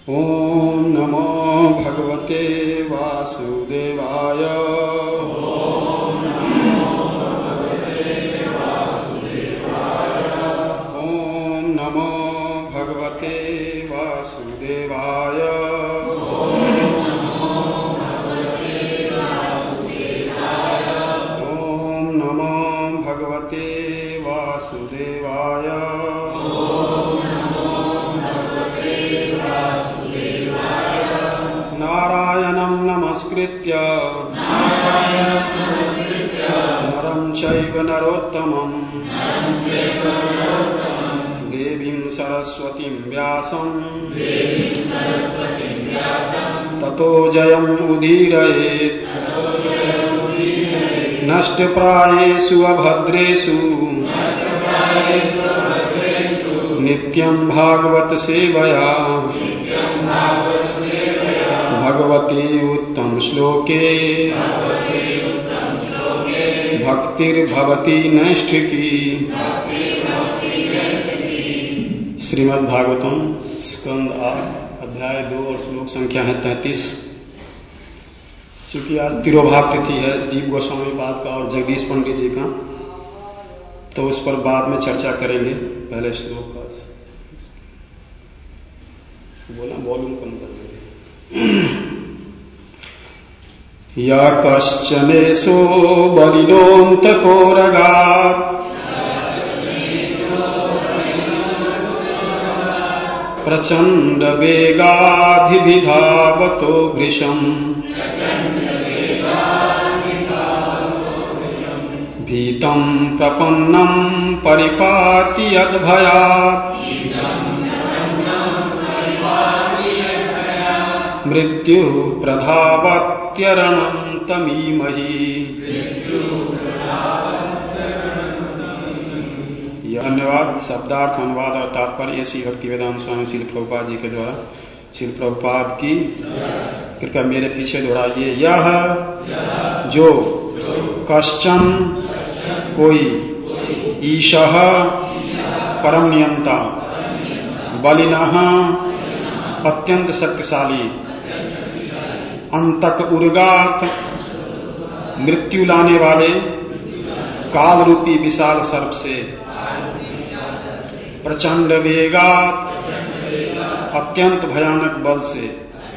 ओम नमो भगवते वासुदेवाय। ओम नमो भगवते वासुदेवाय। ओम नमो भगवते वासुदेवाय। नारायणं नमस्कृत्य नरं चैव नरोत्तमं देवीं सरस्वतीं व्यासं ततो जयमुदीरयेत्। नष्टप्रायेषु अभद्रेषु नित्यं भागवत सेवया भगवती उत्तम श्लोके भक्तिर्भवती नैष्ठिकी। श्रीमद् भागवतम स्कंद 8 अध्याय 2 और श्लोक संख्या है 33। चूंकि आज तिरोभाव तिथि है जीव गोस्वामी पाद का और जगदीश पंडित जी का, तो उस पर बाद में चर्चा करेंगे। पहले श्लोक का बोला वॉल्यूम कम कर देंगे। या कश्चनेशो बलिनोऽन्तकोरगात् प्रचंड वेगाधिभिधावतो भृशम् भीतं प्रपन्नं परिपाति यद्भयात् मृत्यु प्रधावत्यरणं तमीमहि। यह धन्यवाद शब्दार्थ अनुवाद और तात्पर्य श्री भक्तिवेदांत स्वामी श्रील प्रभुपाद जी के द्वारा। श्रील प्रभुपाद की कृपया मेरे पीछे दोहराइए। यह जो कश्चन कोई ईशः परम नियंता बलिनः अत्यंत शक्तिशाली अंतक उर्गात मृत्यु लाने वाले काल रूपी विशाल सर्प से प्रचंड वेगात अत्यंत भयानक बल से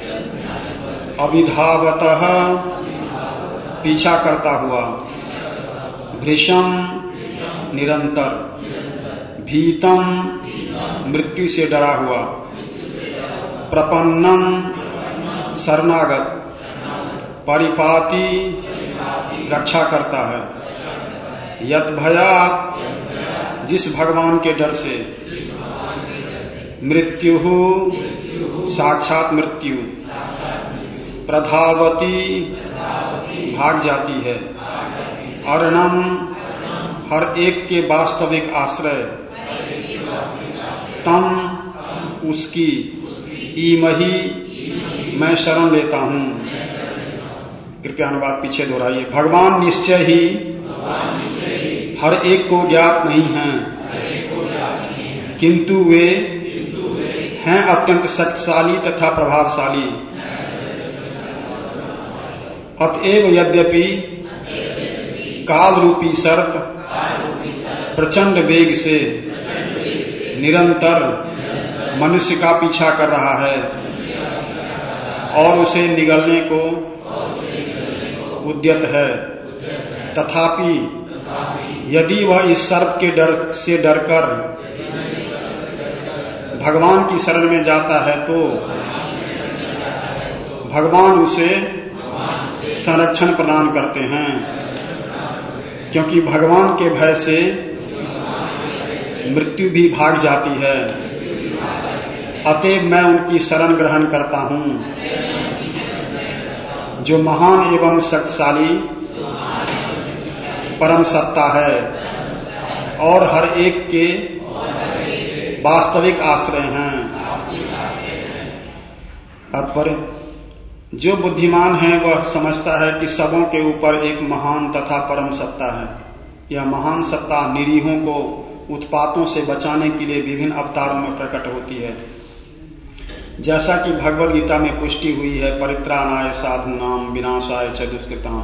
अविधावतः पीछा करता हुआ भृशं निरंतर भीतम मृत्यु से डरा हुआ प्रपन्नम शरणागत परिपाति रक्षा करता है यद भयात जिस भगवान के डर से मृत्यु साक्षात मृत्यु प्रधावती भाग जाती है अरणम हर एक के वास्तविक आश्रय तम उसकी ईमही मैं शरण लेता हूं। कृपया अनुवाद पीछे दोहराइए। भगवान निश्चय ही हर एक को ज्ञात नहीं हैं, किंतु वे हैं अत्यंत शक्तिशाली तथा प्रभावशाली। अतएव यद्यपि काल रूपी सर्प प्रचंड वेग से निरंतर मनुष्य का पीछा कर रहा है और उसे निगलने को उद्यत है, तथापि यदि वह इस सर्प के डर से डरकर भगवान की शरण में जाता है तो भगवान उसे संरक्षण प्रदान करते हैं, क्योंकि भगवान के भय से मृत्यु भी भाग जाती है। अतएव मैं उनकी शरण ग्रहण करता हूं जो महान एवं शक्तिशाली परम सत्ता है और हर एक के वास्तविक आश्रय हैं। तात्पर्य जो बुद्धिमान है वह समझता है कि सबों के ऊपर एक महान तथा परम सत्ता है। यह महान सत्ता निरीहों को उत्पातों से बचाने के लिए विभिन्न अवतारों में प्रकट होती है। जैसा कि भगवद गीता में पुष्टि हुई है, परित्राणाय साधूनाम विनाशाय च दुष्कृताम।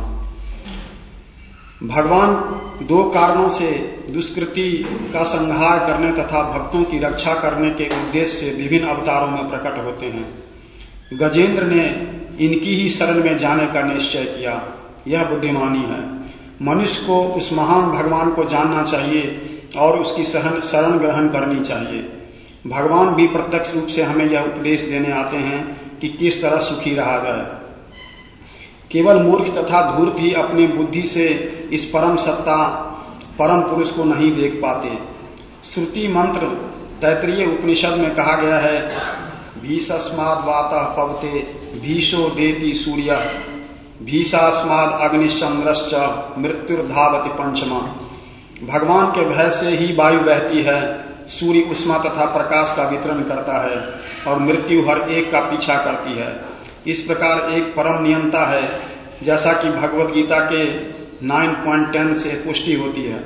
भगवान दो कारणों से दुष्कृति का संहार करने तथा भक्तों की रक्षा करने के उद्देश्य से विभिन्न अवतारों में प्रकट होते हैं। गजेंद्र ने इनकी ही शरण में जाने का निश्चय किया, यह बुद्धिमानी है। मनुष्य को उस महान भगवान को जानना चाहिए और उसकी शरण ग्रहण करनी चाहिए। भगवान भी प्रत्यक्ष रूप से हमें यह उपदेश देने आते हैं कि किस तरह सुखी रहा जाए। केवल मूर्ख तथा धूर्त ही अपनी बुद्धि से इस परम सत्ता परम पुरुष को नहीं देख पाते। श्रुति मंत्र तैत्तिरीय उपनिषद में कहा गया है, भीषस्माद् वातः पवते भीषो देति सूर्य भीषास्माद् अग्निश्चंद्रश्च मृत्युर्धावति पंचमा। भगवान के भय से ही वायु बहती है, सूर्य उष्मा तथा प्रकाश का वितरण करता है और मृत्यु हर एक का पीछा करती है। इस प्रकार एक परम नियंता है, जैसा कि भगवद गीता के 9.10 से पुष्टि होती है।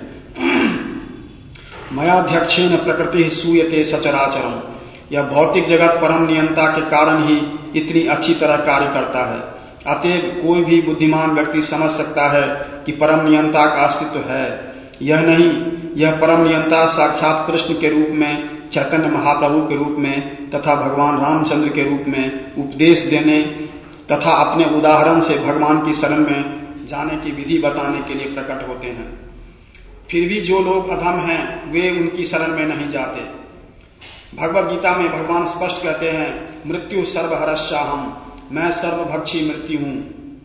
मयाध्यक्षेन प्रकृति सूयते सचराचरम। यह भौतिक जगत परम नियंता के कारण ही इतनी अच्छी तरह कार्य करता है। अतएव कोई भी बुद्धिमान व्यक्ति समझ सकता है कि परम नियंता का अस्तित्व है। यह नहीं, यह परम नियंता साक्षात कृष्ण के रूप में, चैतन्य महाप्रभु के रूप में तथा भगवान रामचंद्र के रूप में उपदेश देने तथा अपने उदाहरण से भगवान की शरण में जाने की विधि बताने के लिए प्रकट होते हैं। फिर भी जो लोग अधम हैं वे उनकी शरण में नहीं जाते। भगवद गीता में भगवान स्पष्ट कहते हैं, मृत्यु सर्वहरश्चाहम, मैं सर्वभक्षी मृत्यु हूं।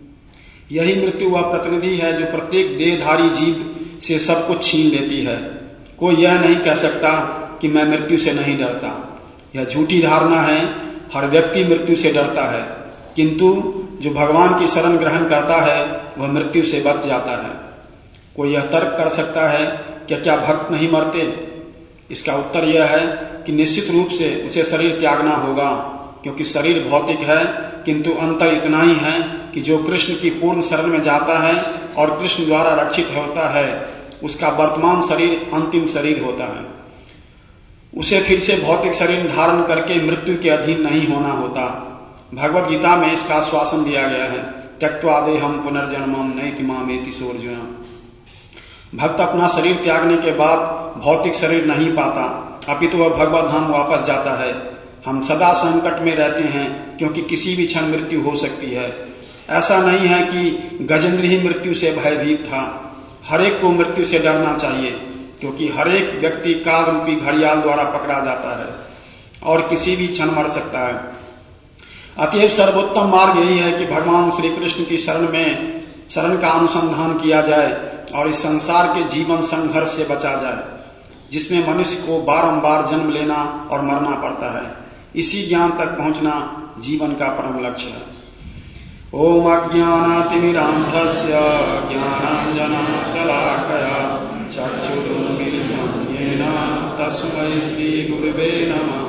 यही मृत्यु वह प्रतिनिधि है जो प्रत्येक देहधारी जीव से सब कुछ छीन लेती है। कोई यह नहीं कह सकता कि मैं मृत्यु से नहीं डरता। यह झूठी धारणा है। हर व्यक्ति मृत्यु से डरता है, किंतु जो भगवान की शरण ग्रहण करता है वह मृत्यु से बच जाता है। कोई यह तर्क कर सकता है कि क्या भक्त नहीं मरते? इसका उत्तर यह है कि निश्चित रूप से उसे शरीर त्यागना होगा, क्योंकि शरीर भौतिक है, किंतु अंतर इतना ही है कि जो कृष्ण की पूर्ण शरण में जाता है और कृष्ण द्वारा रक्षित होता है, उसका वर्तमान शरीर अंतिम शरीर होता है। उसे फिर से भौतिक शरीर धारण करके मृत्यु के अधीन नहीं होना होता। भगवद गीता में इसका आश्वासन दिया गया है, त्यक्त्वा देहं पुनर्जन्मं नैति मामेति सोऽर्जुन। भक्त अपना शरीर त्यागने के बाद भौतिक शरीर नहीं पाता, अपितु वह भगवत धाम वापस जाता है। हम सदा संकट में रहते हैं, क्योंकि किसी भी क्षण मृत्यु हो सकती है। ऐसा नहीं है कि गजेंद्र ही मृत्यु से भयभीत था। हर एक को मृत्यु से डरना चाहिए, क्योंकि हर एक व्यक्ति काल रूपी घड़ियाल द्वारा पकड़ा जाता है और किसी भी क्षण मर सकता है। अतएव सर्वोत्तम मार्ग यही है कि भगवान श्री कृष्ण की शरण का अनुसंधान किया जाए और इस संसार के जीवन संघर्ष से बचा जाए, जिसमें मनुष्य को बारंबार जन्म लेना और मरना पड़ता है। इसी ज्ञान तक पहुंचना जीवन का परम लक्ष्य है। ओम अज्ञानातिमिरान्धस्य ज्ञानाञ्जनं शलाकया चक्षुरुन्मीलितं येन तस्मै श्रीगुरवे नमः।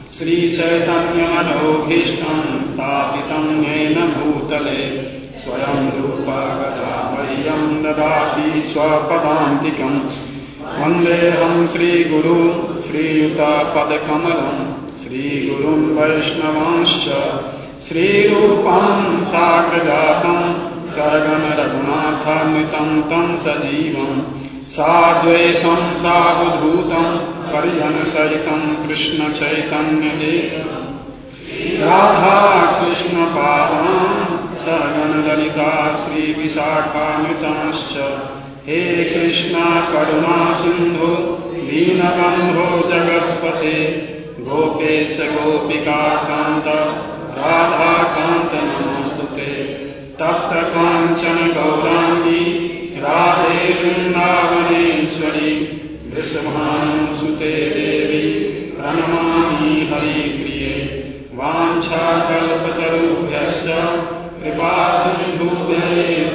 श्रीचैतन्यमनोभीष्टं स्थापितं येन भूतले स्वयं रूपा कदा मह्यं ददाति स्वपदान्तिकम्। वन्देऽहं श्रीगुरु श्रीयुतपदकमलं श्रीगुरुं वैष्णवांश्च श्रीरूपं साग्रजातं सगण रघुनाथामृतं तं सजीवं साद्वैतं सावधूतं परिजनसहितं कृष्ण चैतन्यदेवं राधा कृष्ण पादान् सगण ललिता श्रीविशाखान्वितांश्च। हे कृष्णा करुणा सिंधु दीनबंधो जगत्पते गोपेश गोपिका कांत राधा कांत नमोस्तुते। तप्त कांचन गौरांगी राधे वृंदावनेश्वरी वृषभानुसुते देवी प्रणमामि हरिप्रिये। वाञ्छाकल्पतरुभ्यश्च कृपा सिन्धुभ्येव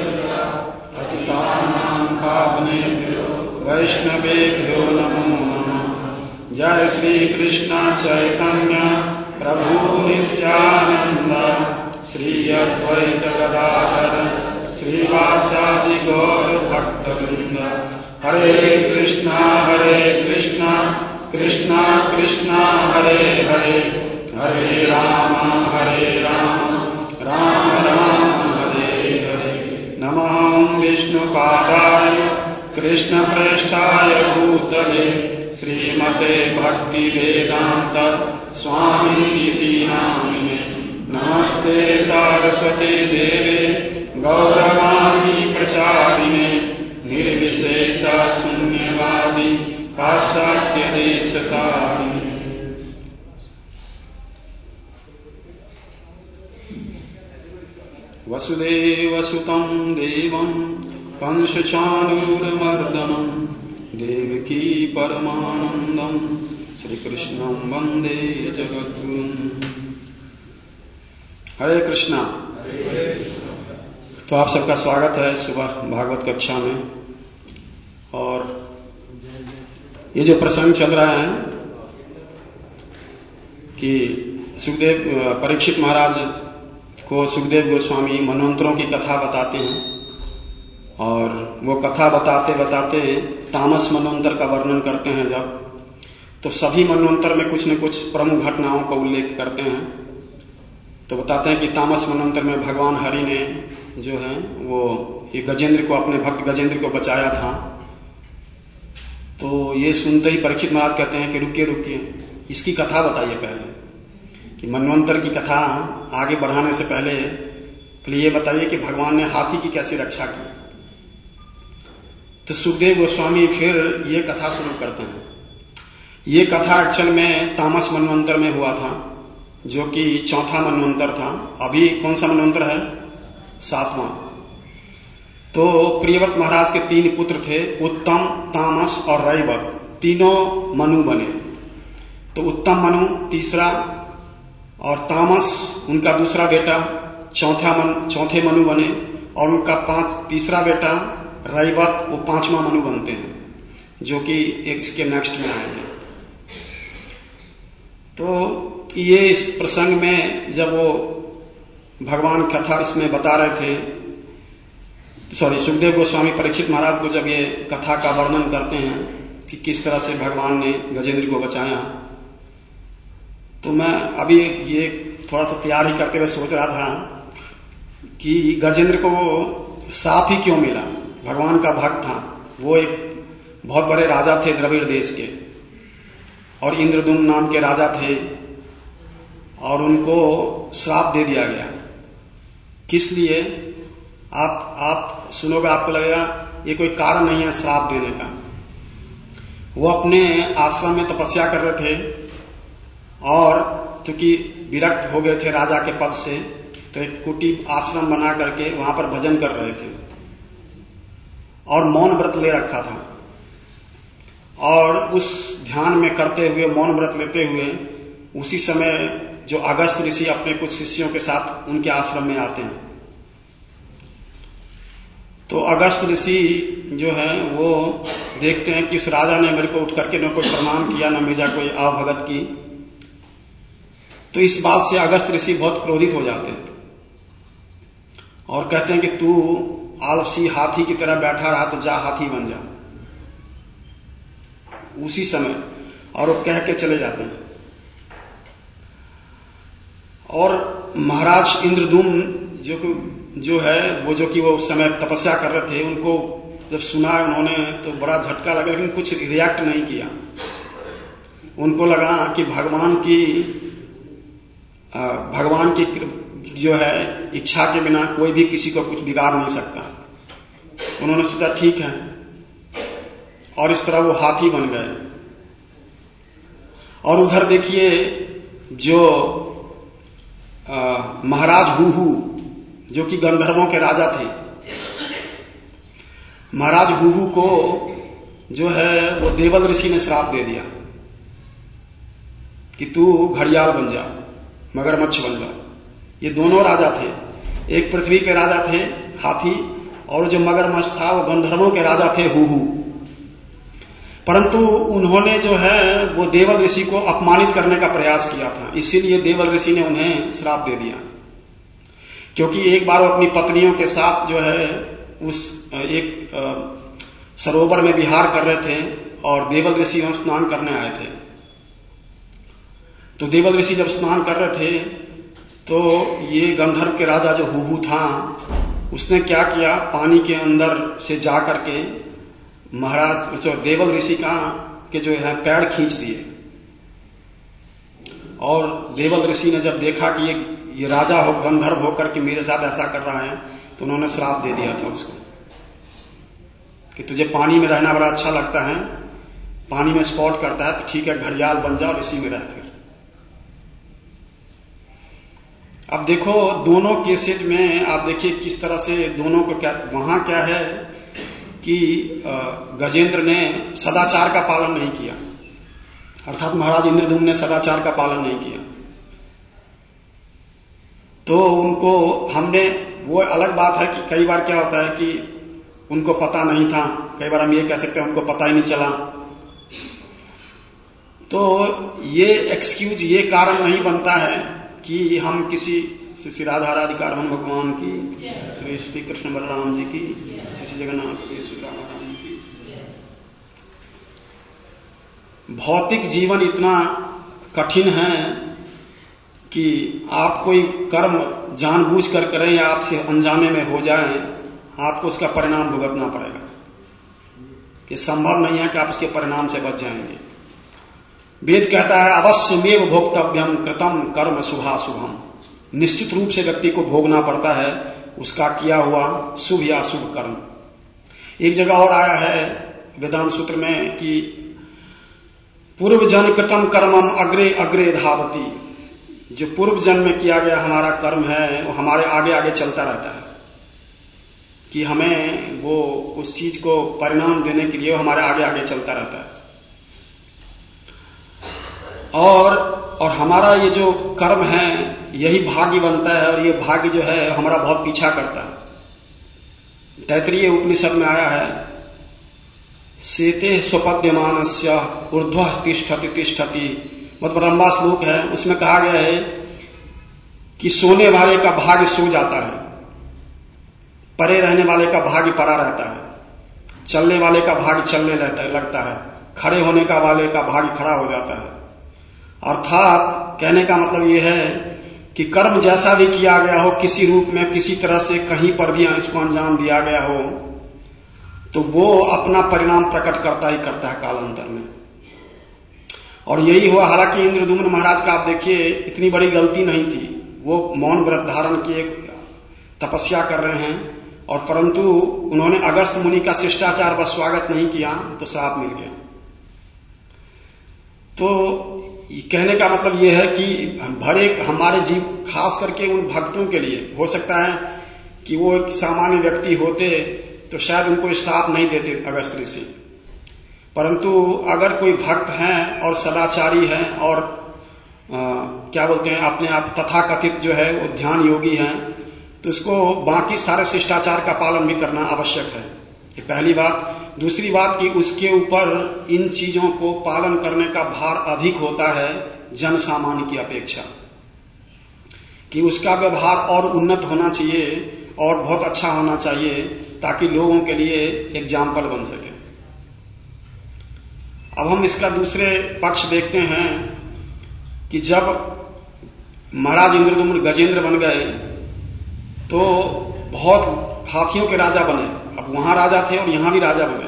पतितानां पावनेभ्यो वैष्णवेभ्यो नमो नमः। जय श्री कृष्ण चैतन्य प्रभु नित्यानंद श्री अद्वैत गदाधर श्रीवासादि गौर भक्तवृंद। हरे कृष्णा कृष्णा कृष्णा हरे हरे हरे राम राम राम हरे हरे। नमः विष्णुपादाय कृष्णप्रेष्ठाय भूतले श्रीमते भक्तिवेदांत स्वामिनिति नामिने। नमस्ते सारस्वती देवे गौरवाणी प्रचारिणे निर्विशेष शून्यवादी पाश्चात्य देशतारिणे। वसुदेवसुतं देवं कंसचाणूरमर्दनं देवकी परमानंदं श्रीकृष्णं वंदे जगद्गुरुं। हरे कृष्णा। तो आप सबका स्वागत है सुबह भागवत कक्षा में। और ये जो प्रसंग चल रहा है कि सुखदेव परीक्षित महाराज को सुखदेव गोस्वामी मनवंतरों की कथा बताते हैं, और वो कथा बताते बताते तामस मनवंतर का वर्णन करते हैं जब, तो सभी मनवंतर में कुछ न कुछ प्रमुख घटनाओं का उल्लेख करते हैं। तो बताते हैं कि तामस मनवंतर में भगवान हरि ने जो है वो ये गजेंद्र को, अपने भक्त गजेंद्र को बचाया था। तो ये सुनते ही परीक्षित महाराज कहते हैं कि रुकिए रुकिए, इसकी कथा बताइए पहले, कि मनवंतर की कथा आगे बढ़ाने से पहले ये बताइए कि भगवान ने हाथी की कैसे रक्षा की। तो सुखदेव गोस्वामी फिर ये कथा शुरू करते हैं। ये कथा एक्चुअल में तामस मनवंतर में हुआ था, जो कि चौथा मनवंतर था। अभी कौन सा मनवंतर है? 7वां। तो प्रियव्रत महाराज के 3 पुत्र थे, उत्तम, तामस और रैवत। तीनों मनु बने। तो उत्तम मनु तीसरा और तामस उनका दूसरा बेटा चौथे मनु बने, और उनका तीसरा बेटा रैवत वो 5वां मनु बनते हैं, जो कि इसके नेक्स्ट में आएंगे। तो ये इस प्रसंग में जब वो भगवान कथा इसमें बता रहे थे, सुखदेव गोस्वामी परीक्षित महाराज को जब ये कथा का वर्णन करते हैं कि किस तरह से भगवान ने गजेंद्र को बचाया, तो मैं अभी ये थोड़ा सा तैयार ही करते हुए सोच रहा था कि गजेंद्र को साप ही क्यों मिला। भगवान का भक्त था, वो एक बहुत बड़े राजा थे द्रविड़ देश के, और इंद्रदुम्न नाम के राजा थे, और उनको श्राप दे दिया गया। किस लिए? आप सुनोगे आपको लगेगा ये कोई कारण नहीं है श्राप देने का। वो अपने आश्रम में तपस्या कर रहे थे, और क्योंकि विरक्त हो गए थे राजा के पद से, तो एक कुटीर आश्रम बना करके वहां पर भजन कर रहे थे, और मौन व्रत ले रखा था। और उस ध्यान में करते हुए, मौन व्रत लेते हुए, उसी समय जो अगस्त ऋषि अपने कुछ शिष्यों के साथ उनके आश्रम में आते हैं। तो अगस्त ऋषि जो है वो देखते हैं कि उस राजा ने मेरे को उठ करके न कोई प्रणाम किया, न मेजा कोई आवभगत की। तो इस बात से अगस्त ऋषि बहुत क्रोधित हो जाते हैं और कहते हैं कि तू आलसी हाथी की तरह बैठा रहा तो जा हाथी बन जा उसी समय, और वो कह के चले जाते हैं। और महाराज इंद्रदुम्न जो है वो, जो कि वो उस समय तपस्या कर रहे थे, उनको जब सुना उन्होंने तो बड़ा झटका लगा, लेकिन कुछ रिएक्ट नहीं किया। उनको लगा कि भगवान की जो है इच्छा के बिना कोई भी किसी को कुछ बिगाड़ नहीं सकता। उन्होंने सोचा ठीक है, और इस तरह वो हाथी बन गए। और उधर देखिए जो महाराज हुहू, जो कि गंधर्वों के राजा थे, महाराज हुहू को जो है वो देवल ऋषि ने श्राप दे दिया कि तू घड़ियाल बन जा, मगरमच्छ बन जा। ये दोनों राजा थे, एक पृथ्वी के राजा थे हाथी, और जो मगरमच्छ था वो गंधर्वों के राजा थे हुहू। परंतु उन्होंने जो है वो देवल ऋषि को अपमानित करने का प्रयास किया था, इसीलिए देवल ऋषि ने उन्हें श्राप दे दिया। क्योंकि एक बार वो अपनी पत्नियों के साथ जो है उस एक सरोवर में विहार कर रहे थे, और देवल ऋषि वहां स्नान करने आए थे। तो देवल ऋषि जब स्नान कर रहे थे तो ये गंधर्व के राजा जो हुहू था उसने क्या किया, पानी के अंदर से जा करके महाराज जो देवल ऋषि के जो है पैर खींच दिए। और देवल ऋषि ने जब देखा कि ये राजा हो गंधर्व होकर के मेरे साथ ऐसा कर रहा है तो उन्होंने श्राप दे दिया था उसको कि तुझे पानी में रहना बड़ा अच्छा लगता है, पानी में स्पॉट करता है तो ठीक है घड़ियाल बन जाओ इसी में रह फिर। अब देखो दोनों केसेज में आप देखिए किस तरह से दोनों को क्या, वहां क्या है कि गजेंद्र ने सदाचार का पालन नहीं किया, अर्थात महाराज इंद्रद्युम्न ने सदाचार का पालन नहीं किया। तो उनको हमने, वो अलग बात है कि कई बार क्या होता है कि उनको पता नहीं था, कई बार हम ये कह सकते हैं उनको पता ही नहीं चला। तो ये एक्सक्यूज, ये कारण नहीं बनता है कि हम किसी श्री राधा राधिका रमन भगवान की, श्री श्री कृष्ण बलराम जी की, श्री जगन्नाथ की, श्री राधा रानी की। भौतिक जीवन इतना कठिन है कि आप कोई कर्म जानबूझ कर करें या आपसे अनजाने में हो जाए, आपको उसका परिणाम भुगतना पड़ेगा। ये संभव नहीं है कि आप उसके परिणाम से बच जाएंगे। वेद कहता है अवश्यमेव भोक्तव्यम कृतम कर्म शुभाशुभम, निश्चित रूप से व्यक्ति को भोगना पड़ता है उसका किया हुआ शुभ या अशुभ कर्म। एक जगह और आया है वेदांत सूत्र में कि पूर्व जन्म कृतम कर्मम अग्रे अग्रे धावती, जो पूर्व जन्म में किया गया हमारा कर्म है वो हमारे आगे आगे चलता रहता है कि हमें वो उस चीज को परिणाम देने के लिए वो हमारे आगे आगे चलता रहता है। और हमारा ये जो कर्म है यही भाग्य बनता है और ये भाग्य जो है हमारा बहुत पीछा करता है। तैत्तिरीय उपनिषद में आया है सेते स्वपद्यमानस्य ऊर्ध्वः तिष्ठति तिष्ठति, बहुत लंबा श्लोक है, उसमें कहा गया है कि सोने वाले का भाग्य सो जाता है, परे रहने वाले का भाग्य पड़ा रहता है, चलने वाले का भाग्य चलने लगता है, खड़े होने का वाले का भाग्य खड़ा हो जाता है। अर्थात कहने का मतलब यह है कि कर्म जैसा भी किया गया हो, किसी रूप में किसी तरह से कहीं पर भी इसको अंजाम दिया गया हो, तो वो अपना परिणाम प्रकट करता ही करता है कालांतर में। और यही हुआ। हालांकि इंद्रद्युम्न महाराज का आप देखिए इतनी बड़ी गलती नहीं थी, वो मौन व्रत धारण किए तपस्या कर रहे हैं और परंतु उन्होंने अगस्त मुनि का शिष्टाचार पर स्वागत नहीं किया तो श्राप मिल गया। तो कहने का मतलब यह है कि भरे हमारे जीव, खास करके उन भक्तों के लिए, हो सकता है कि वो एक सामान्य व्यक्ति होते तो शायद उनको श्राप नहीं देते अगस्त ऋषि, परंतु अगर कोई भक्त हैं और सदाचारी हैं और क्या बोलते हैं अपने आप तथाकथित जो है वो ध्यान योगी हैं, तो उसको बाकी सारे शिष्टाचार का पालन भी करना आवश्यक है। ये पहली बात। दूसरी बात कि उसके ऊपर इन चीजों को पालन करने का भार अधिक होता है जन सामान्य की अपेक्षा, कि उसका व्यवहार और उन्नत होना चाहिए और बहुत अच्छा होना चाहिए ताकि लोगों के लिए एग्जाम्पल बन सके। अब हम इसका दूसरे पक्ष देखते हैं कि जब महाराज इंद्रद्युम्न गजेंद्र बन गए तो बहुत हाथियों के राजा बने। अब वहां राजा थे और यहां भी राजा बने,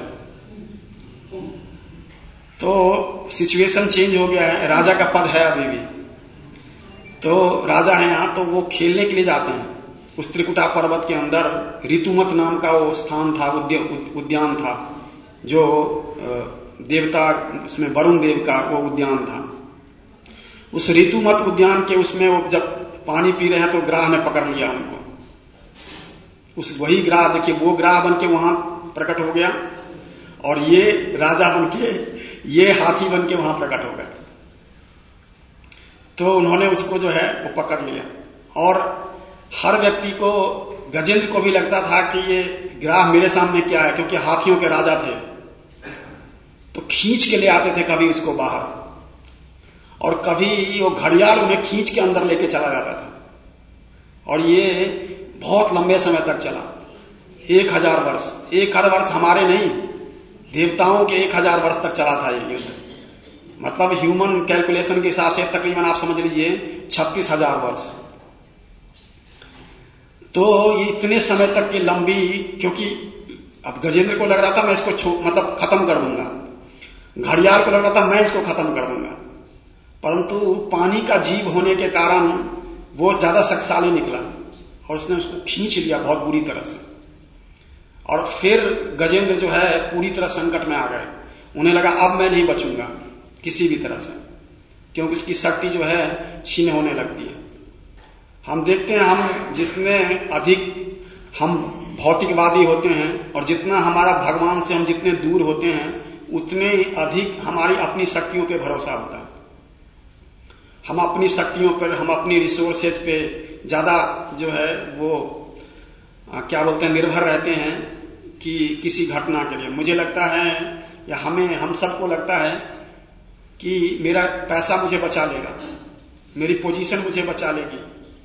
तो सिचुएशन चेंज हो गया है। राजा का पद है अभी भी, तो राजा है यहां, तो वो खेलने के लिए जाते हैं उस त्रिकुटा पर्वत के अंदर। ऋतुमत नाम का वो स्थान था, उद्यान था, जो देवता, उसमें वरुण देव का वो उद्यान था। उस ऋतुमत उद्यान के उसमें वो जब पानी पी रहे हैं तो ग्राह ने पकड़ लिया उनको। उस वही ग्राह, देखिए वो ग्राह बन के वहां प्रकट हो गया और ये राजा बन के, ये हाथी बन के वहां प्रकट हो गया। तो उन्होंने उसको जो है वो पकड़ लिया और हर व्यक्ति को, गजेंद्र को भी लगता था कि ये ग्राह मेरे सामने क्या है, क्योंकि हाथियों के राजा थे, तो खींच के ले आते थे कभी इसको बाहर और कभी वो घड़ियाल उन्हें खींच के अंदर लेके चला जाता था। और ये बहुत लंबे समय तक चला, 1000 वर्ष। 1000 वर्ष हमारे नहीं, देवताओं के 1000 वर्ष तक चला था ये युद्ध। मतलब ह्यूमन कैलकुलेशन के हिसाब से तकरीबन आप समझ लीजिए 36,000 वर्ष। तो ये इतने समय तक की लंबी, क्योंकि अब गजेंद्र को लग रहा था मैं इसको मतलब खत्म कर दूंगा, घड़ियाल को लग रहा था मैं इसको खत्म कर दूंगा, परंतु पानी का जीव होने के कारण वो ज्यादा शक्तिशाली निकला और उसने उसको खींच लिया बहुत बुरी तरह से। और फिर गजेंद्र जो है पूरी तरह संकट में आ गए। उन्हें लगा अब मैं नहीं बचूंगा किसी भी तरह से, क्योंकि उसकी शक्ति जो है क्षीण होने लगती है। हम देखते हैं हम जितने अधिक हम भौतिकवादी होते हैं और जितना हमारा भगवान से हम जितने दूर होते हैं उतने अधिक हमारी अपनी शक्तियों पे भरोसा होता है। हम अपनी शक्तियों पर, हम अपनी रिसोर्सेज पे ज्यादा जो है वो क्या बोलते हैं निर्भर रहते हैं कि किसी घटना के लिए। मुझे लगता है या हम सबको लगता है कि मेरा पैसा मुझे बचा लेगा, मेरी पोजीशन मुझे बचा लेगी,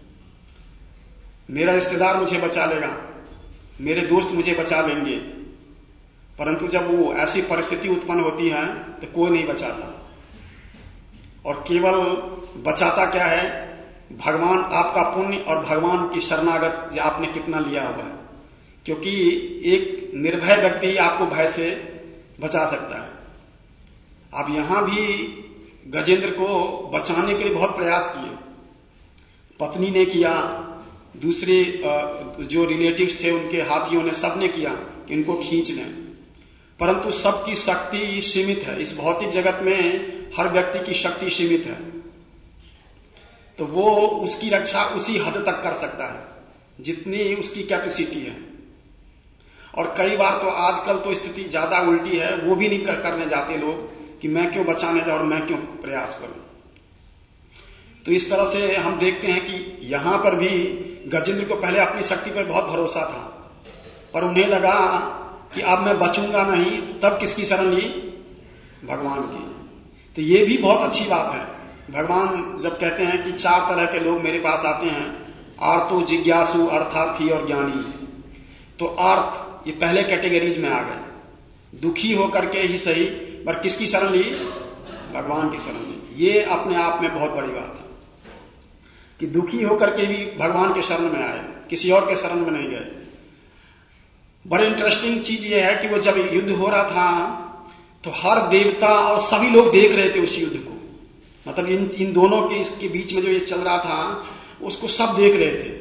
मेरा रिश्तेदार मुझे बचा लेगा, मेरे दोस्त मुझे बचा लेंगे। परंतु जब वो ऐसी परिस्थिति उत्पन्न होती है तो कोई नहीं बचाता, और केवल बचाता क्या है भगवान, आपका पुण्य और भगवान की शरणागत आपने कितना लिया हुआ है। क्योंकि एक निर्भय व्यक्ति ही आपको भय से बचा सकता है। अब यहां भी गजेंद्र को बचाने के लिए बहुत प्रयास किए, पत्नी ने किया, दूसरे जो रिलेटिव्स थे उनके हाथियों ने, सबने किया कि इनको खींच लें, परंतु सबकी शक्ति सीमित है। इस भौतिक जगत में हर व्यक्ति की शक्ति सीमित है, तो वो उसकी रक्षा उसी हद तक कर सकता है जितनी उसकी कैपेसिटी है। और कई बार तो आजकल तो स्थिति ज्यादा उल्टी है, वो भी नहीं करने जाते लोग कि मैं क्यों बचाने जाऊं और मैं क्यों प्रयास करूं। तो इस तरह से हम देखते हैं कि यहां पर भी गजेंद्र को पहले अपनी शक्ति पर बहुत भरोसा था, पर उन्हें लगा कि अब मैं बचूंगा नहीं, तब किसकी शरण ली? भगवान की। तो ये भी बहुत अच्छी बात है। भगवान जब कहते हैं कि 4 तरह के लोग मेरे पास आते हैं, आर्तो, जिज्ञासु, अर्थार्थी और ज्ञानी, तो अर्थ ये पहले कैटेगरीज में आ गए। दुखी होकर के ही सही, पर किसकी शरण ली? भगवान की शरण ली। ये अपने आप में बहुत बड़ी बात है कि दुखी होकर के भी भगवान के शरण में आए, किसी और के शरण में नहीं गए। बड़ी इंटरेस्टिंग चीज ये है कि वो जब युद्ध हो रहा था तो हर देवता और सभी लोग देख रहे थे उस युद्ध को, मतलब इन दोनों के इसके बीच में जो ये चल रहा था उसको सब देख रहे थे।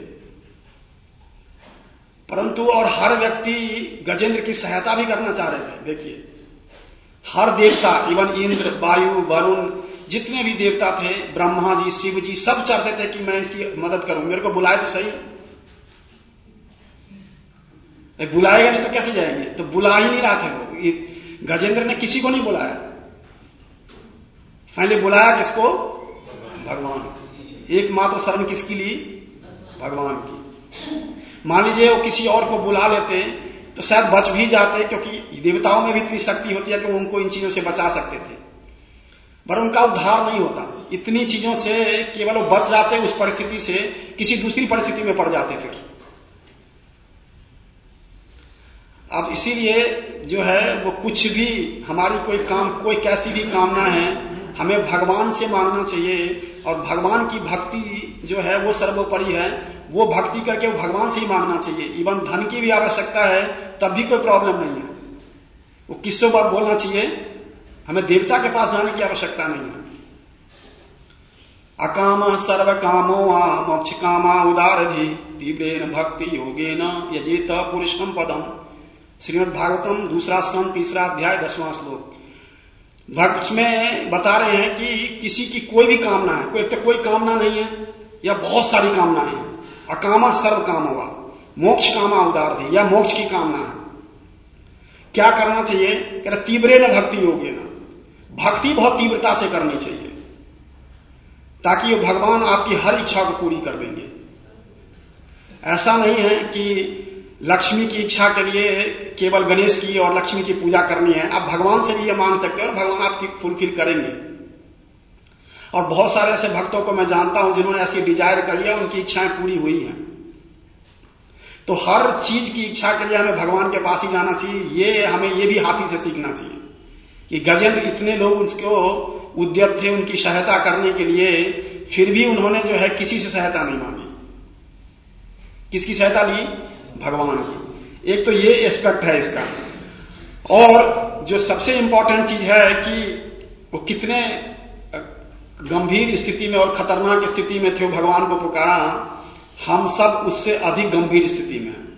परंतु और हर व्यक्ति गजेंद्र की सहायता भी करना चाह रहे थे। देखिए हर देवता, इवन इंद्र, वायु, वरुण, जितने भी देवता थे, ब्रह्मा जी, शिव जी, सब चाहते थे कि मैं इसकी मदद करूं, मेरे को बुलाए तो सही। बुलाएगा नहीं तो कैसे जाएंगे? तो बुला ही नहीं रहा थे वो। गजेंद्र ने किसी को नहीं बुलाया, पहले बुलाया किसको? भगवान। एकमात्र शरण किसकी ली? भगवान की। मान लीजिए वो किसी और को बुला लेते तो शायद बच भी जाते, क्योंकि देवताओं में भी इतनी शक्ति होती है कि उनको इन चीजों से बचा सकते थे, पर उनका उद्धार नहीं होता। इतनी चीजों से केवल वो बच जाते, उस परिस्थिति से किसी दूसरी परिस्थिति में पड़ जाते फिर। अब इसीलिए जो है वो कुछ भी हमारी कोई कैसी भी कामना है, हमें भगवान से मांगना चाहिए, और भगवान की भक्ति जो है वो सर्वोपरि है। वो भक्ति करके वो भगवान से ही मांगना चाहिए। इवन धन की भी आवश्यकता है तब भी कोई प्रॉब्लम नहीं है, वो किससे बात बोलना चाहिए, हमें देवता के पास जाने की आवश्यकता नहीं है। अकाम सर्व कामो मोक्ष कामा उदारधि तीव्रेन भक्ति योगेन यजेत पुरुषम पदम। श्रीमद् भागवतम 2 स्कंद 3 अध्याय 10वां श्लोक। भक्त में बता रहे हैं कि किसी की कोई भी कामना है, कोई कामना नहीं है या बहुत सारी कामनाएं हैं। अकामा सर्व काम होगा, मोक्ष कामा उदारधि, या मोक्ष की कामना है। क्या करना चाहिए? कह रहे तीव्रेन भक्ति योगेन, भक्ति बहुत तीव्रता से करनी चाहिए, ताकि वो भगवान आपकी हर इच्छा को पूरी कर देंगे। ऐसा नहीं है कि लक्ष्मी की इच्छा के लिए केवल गणेश की और लक्ष्मी की पूजा करनी है, आप भगवान से भी ये मांग सकते हो और भगवान आपकी फुलफिल करेंगे। और बहुत सारे ऐसे भक्तों को मैं जानता हूं जिन्होंने ऐसी डिजायर करी है, उनकी इच्छाएं पूरी हुई हैं। तो हर चीज की इच्छा के लिए हमें भगवान के पास ही जाना चाहिए। हमें ये भी हाथी से सीखना चाहिए कि गजेंद्र इतने लोग उसको उद्यत थे उनकी सहायता करने के लिए, फिर भी उन्होंने जो है किसी से सहायता नहीं मांगी। किसकी सहायता ली? भगवान की। एक तो ये एस्पेक्ट है इसका। और जो सबसे इंपॉर्टेंट चीज है कि वो कितने गंभीर स्थिति में और खतरनाक स्थिति में थे, वो भगवान को पुकारा। हम सब उससे अधिक गंभीर स्थिति में हैं।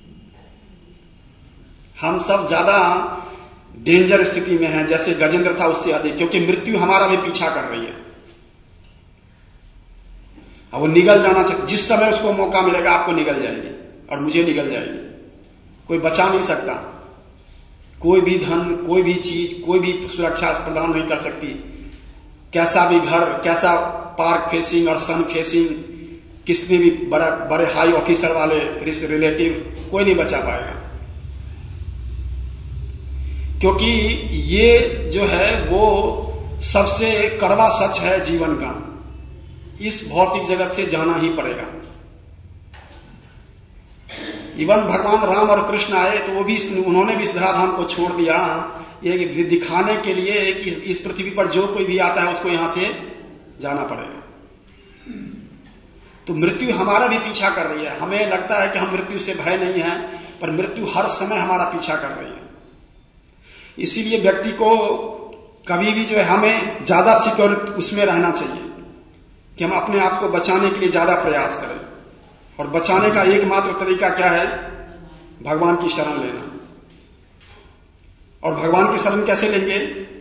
हम सब ज्यादा डेंजर स्थिति में हैं, जैसे गजेंद्र था उससे अधिक, क्योंकि मृत्यु हमारा भी पीछा कर रही है। अब वो निगल जाना चाहिए, जिस समय उसको मौका मिलेगा आपको निगल जाएगी और मुझे निगल जाएगी, कोई बचा नहीं सकता। कोई भी धन, कोई भी चीज, कोई भी सुरक्षा प्रदान नहीं कर सकती। कैसा भी घर, कैसा पार्क फेसिंग और सन फेसिंग, किसने भी बड़े हाई ऑफिसर वाले रिलेटिव, कोई नहीं बचा पाएगा। क्योंकि ये जो है वो सबसे कड़वा सच है जीवन का। इस भौतिक जगत से जाना ही पड़ेगा। इवन भगवान राम और कृष्ण आए तो वो भी उन्होंने भी इस धराधाम को छोड़ दिया, ये दिखाने के लिए कि इस पृथ्वी पर जो कोई भी आता है उसको यहां से जाना पड़ेगा। तो मृत्यु हमारा भी पीछा कर रही है। हमें लगता है कि हम मृत्यु से भय नहीं है, पर मृत्यु हर समय हमारा पीछा कर रही है। इसीलिए व्यक्ति को कभी भी जो है हमें ज्यादा सिक्योर उसमें रहना चाहिए कि हम अपने आप को बचाने के लिए ज्यादा प्रयास करें। और बचाने का एकमात्र तरीका क्या है? भगवान की शरण लेना। और भगवान की शरण कैसे लेंगे?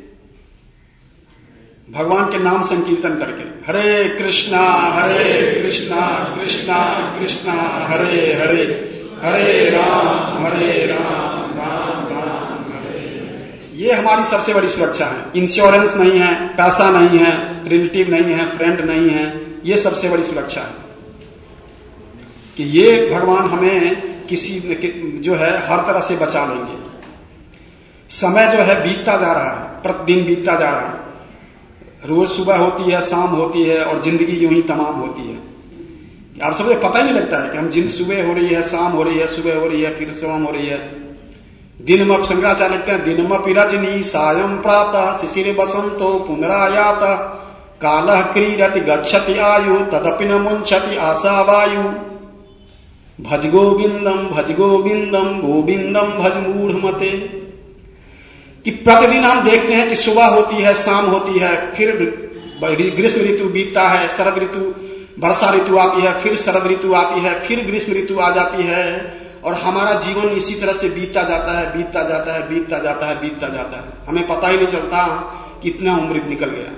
भगवान के नाम संकीर्तन करके। हरे कृष्णा कृष्णा कृष्णा हरे हरे, हरे राम राम राम हरे। ये हमारी सबसे बड़ी सुरक्षा है। इंश्योरेंस नहीं है, पैसा नहीं है, रिलेटिव नहीं है, फ्रेंड नहीं है। ये सबसे बड़ी सुरक्षा है कि ये भगवान हमें किसी जो है हर तरह से बचा लेंगे। समय जो है बीतता जा रहा है, प्रतिदिन बीतता जा रहा है। रोज सुबह होती है, शाम होती है और जिंदगी यूं ही तमाम होती है। आप सबको पता ही नहीं लगता है कि हम सुबह हो रही है, शाम हो रही है, सुबह हो रही है, फिर शाम हो रही है। दिन में शंकराचार्य लिखते हैं, दिन में रजनी सायं प्रातः शिशिर बसंतो पुनरायात कालः क्रीडति गच्छति आयु तदपि न मुंचति आशा वायु भज गोविंदम गोविंदम भज मूढ़मते। कि प्रतिदिन हम देखते हैं कि सुबह होती है, शाम होती है, फिर ग्रीष्म ऋतु बीतता है, शरद ऋतु, वर्षा ऋतु आती है, फिर शरद ऋतु आती है, फिर ग्रीष्म ऋतु आ जाती है और हमारा जीवन इसी तरह से बीतता जाता है, बीतता जाता है, बीतता जाता है, बीतता जाता है। हमें पता ही नहीं चलता कितना उम्र निकल गया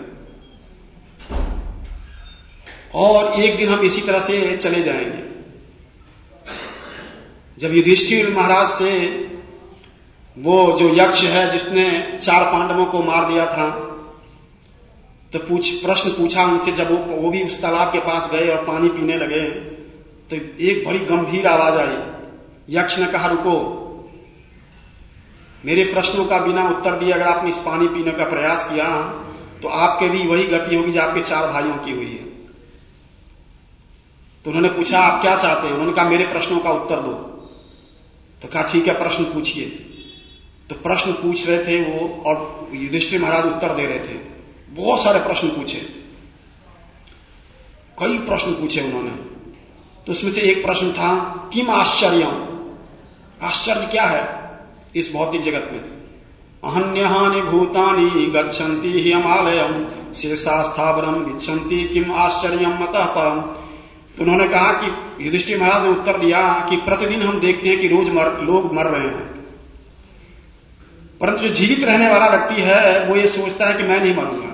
और एक दिन हम इसी तरह से चले जाएंगे। जब युधिष्ठिर महाराज से वो जो यक्ष है जिसने 4 पांडवों को मार दिया था, तो प्रश्न पूछा उनसे। जब वो भी उस तालाब के पास गए और पानी पीने लगे तो एक बड़ी गंभीर आवाज आई। यक्ष ने कहा, रुको, मेरे प्रश्नों का बिना उत्तर दिए अगर आपने इस पानी पीने का प्रयास किया तो आपके भी वही गति होगी जो आपके 4 भाइयों की हुई है। तो उन्होंने पूछा, आप क्या चाहते हैं? उन्होंने कहा, मेरे प्रश्नों का उत्तर दो। तो कहा, ठीक है, प्रश्न पूछिए। तो प्रश्न पूछ रहे थे वो और युधिष्ठिर महाराज उत्तर दे रहे थे। बहुत सारे प्रश्न पूछे, कई प्रश्न पूछे उन्होंने। तो उसमें से एक प्रश्न था, किम आश्चर्यम, आश्चर्य क्या है इस भौतिक जगत में? अहन्यहानि भूतानि गच्छन्ति हिमालयम शेषास्थावरम गच्छन्ति किम आश्चर्यम मतः परम। तो उन्होंने कहा कि युधिष्ठिर महाराज ने उत्तर दिया कि प्रतिदिन हम देखते हैं कि रोज लोग मर रहे हैं, परंतु जो जीवित रहने वाला व्यक्ति है वो ये सोचता है कि मैं नहीं मरूंगा।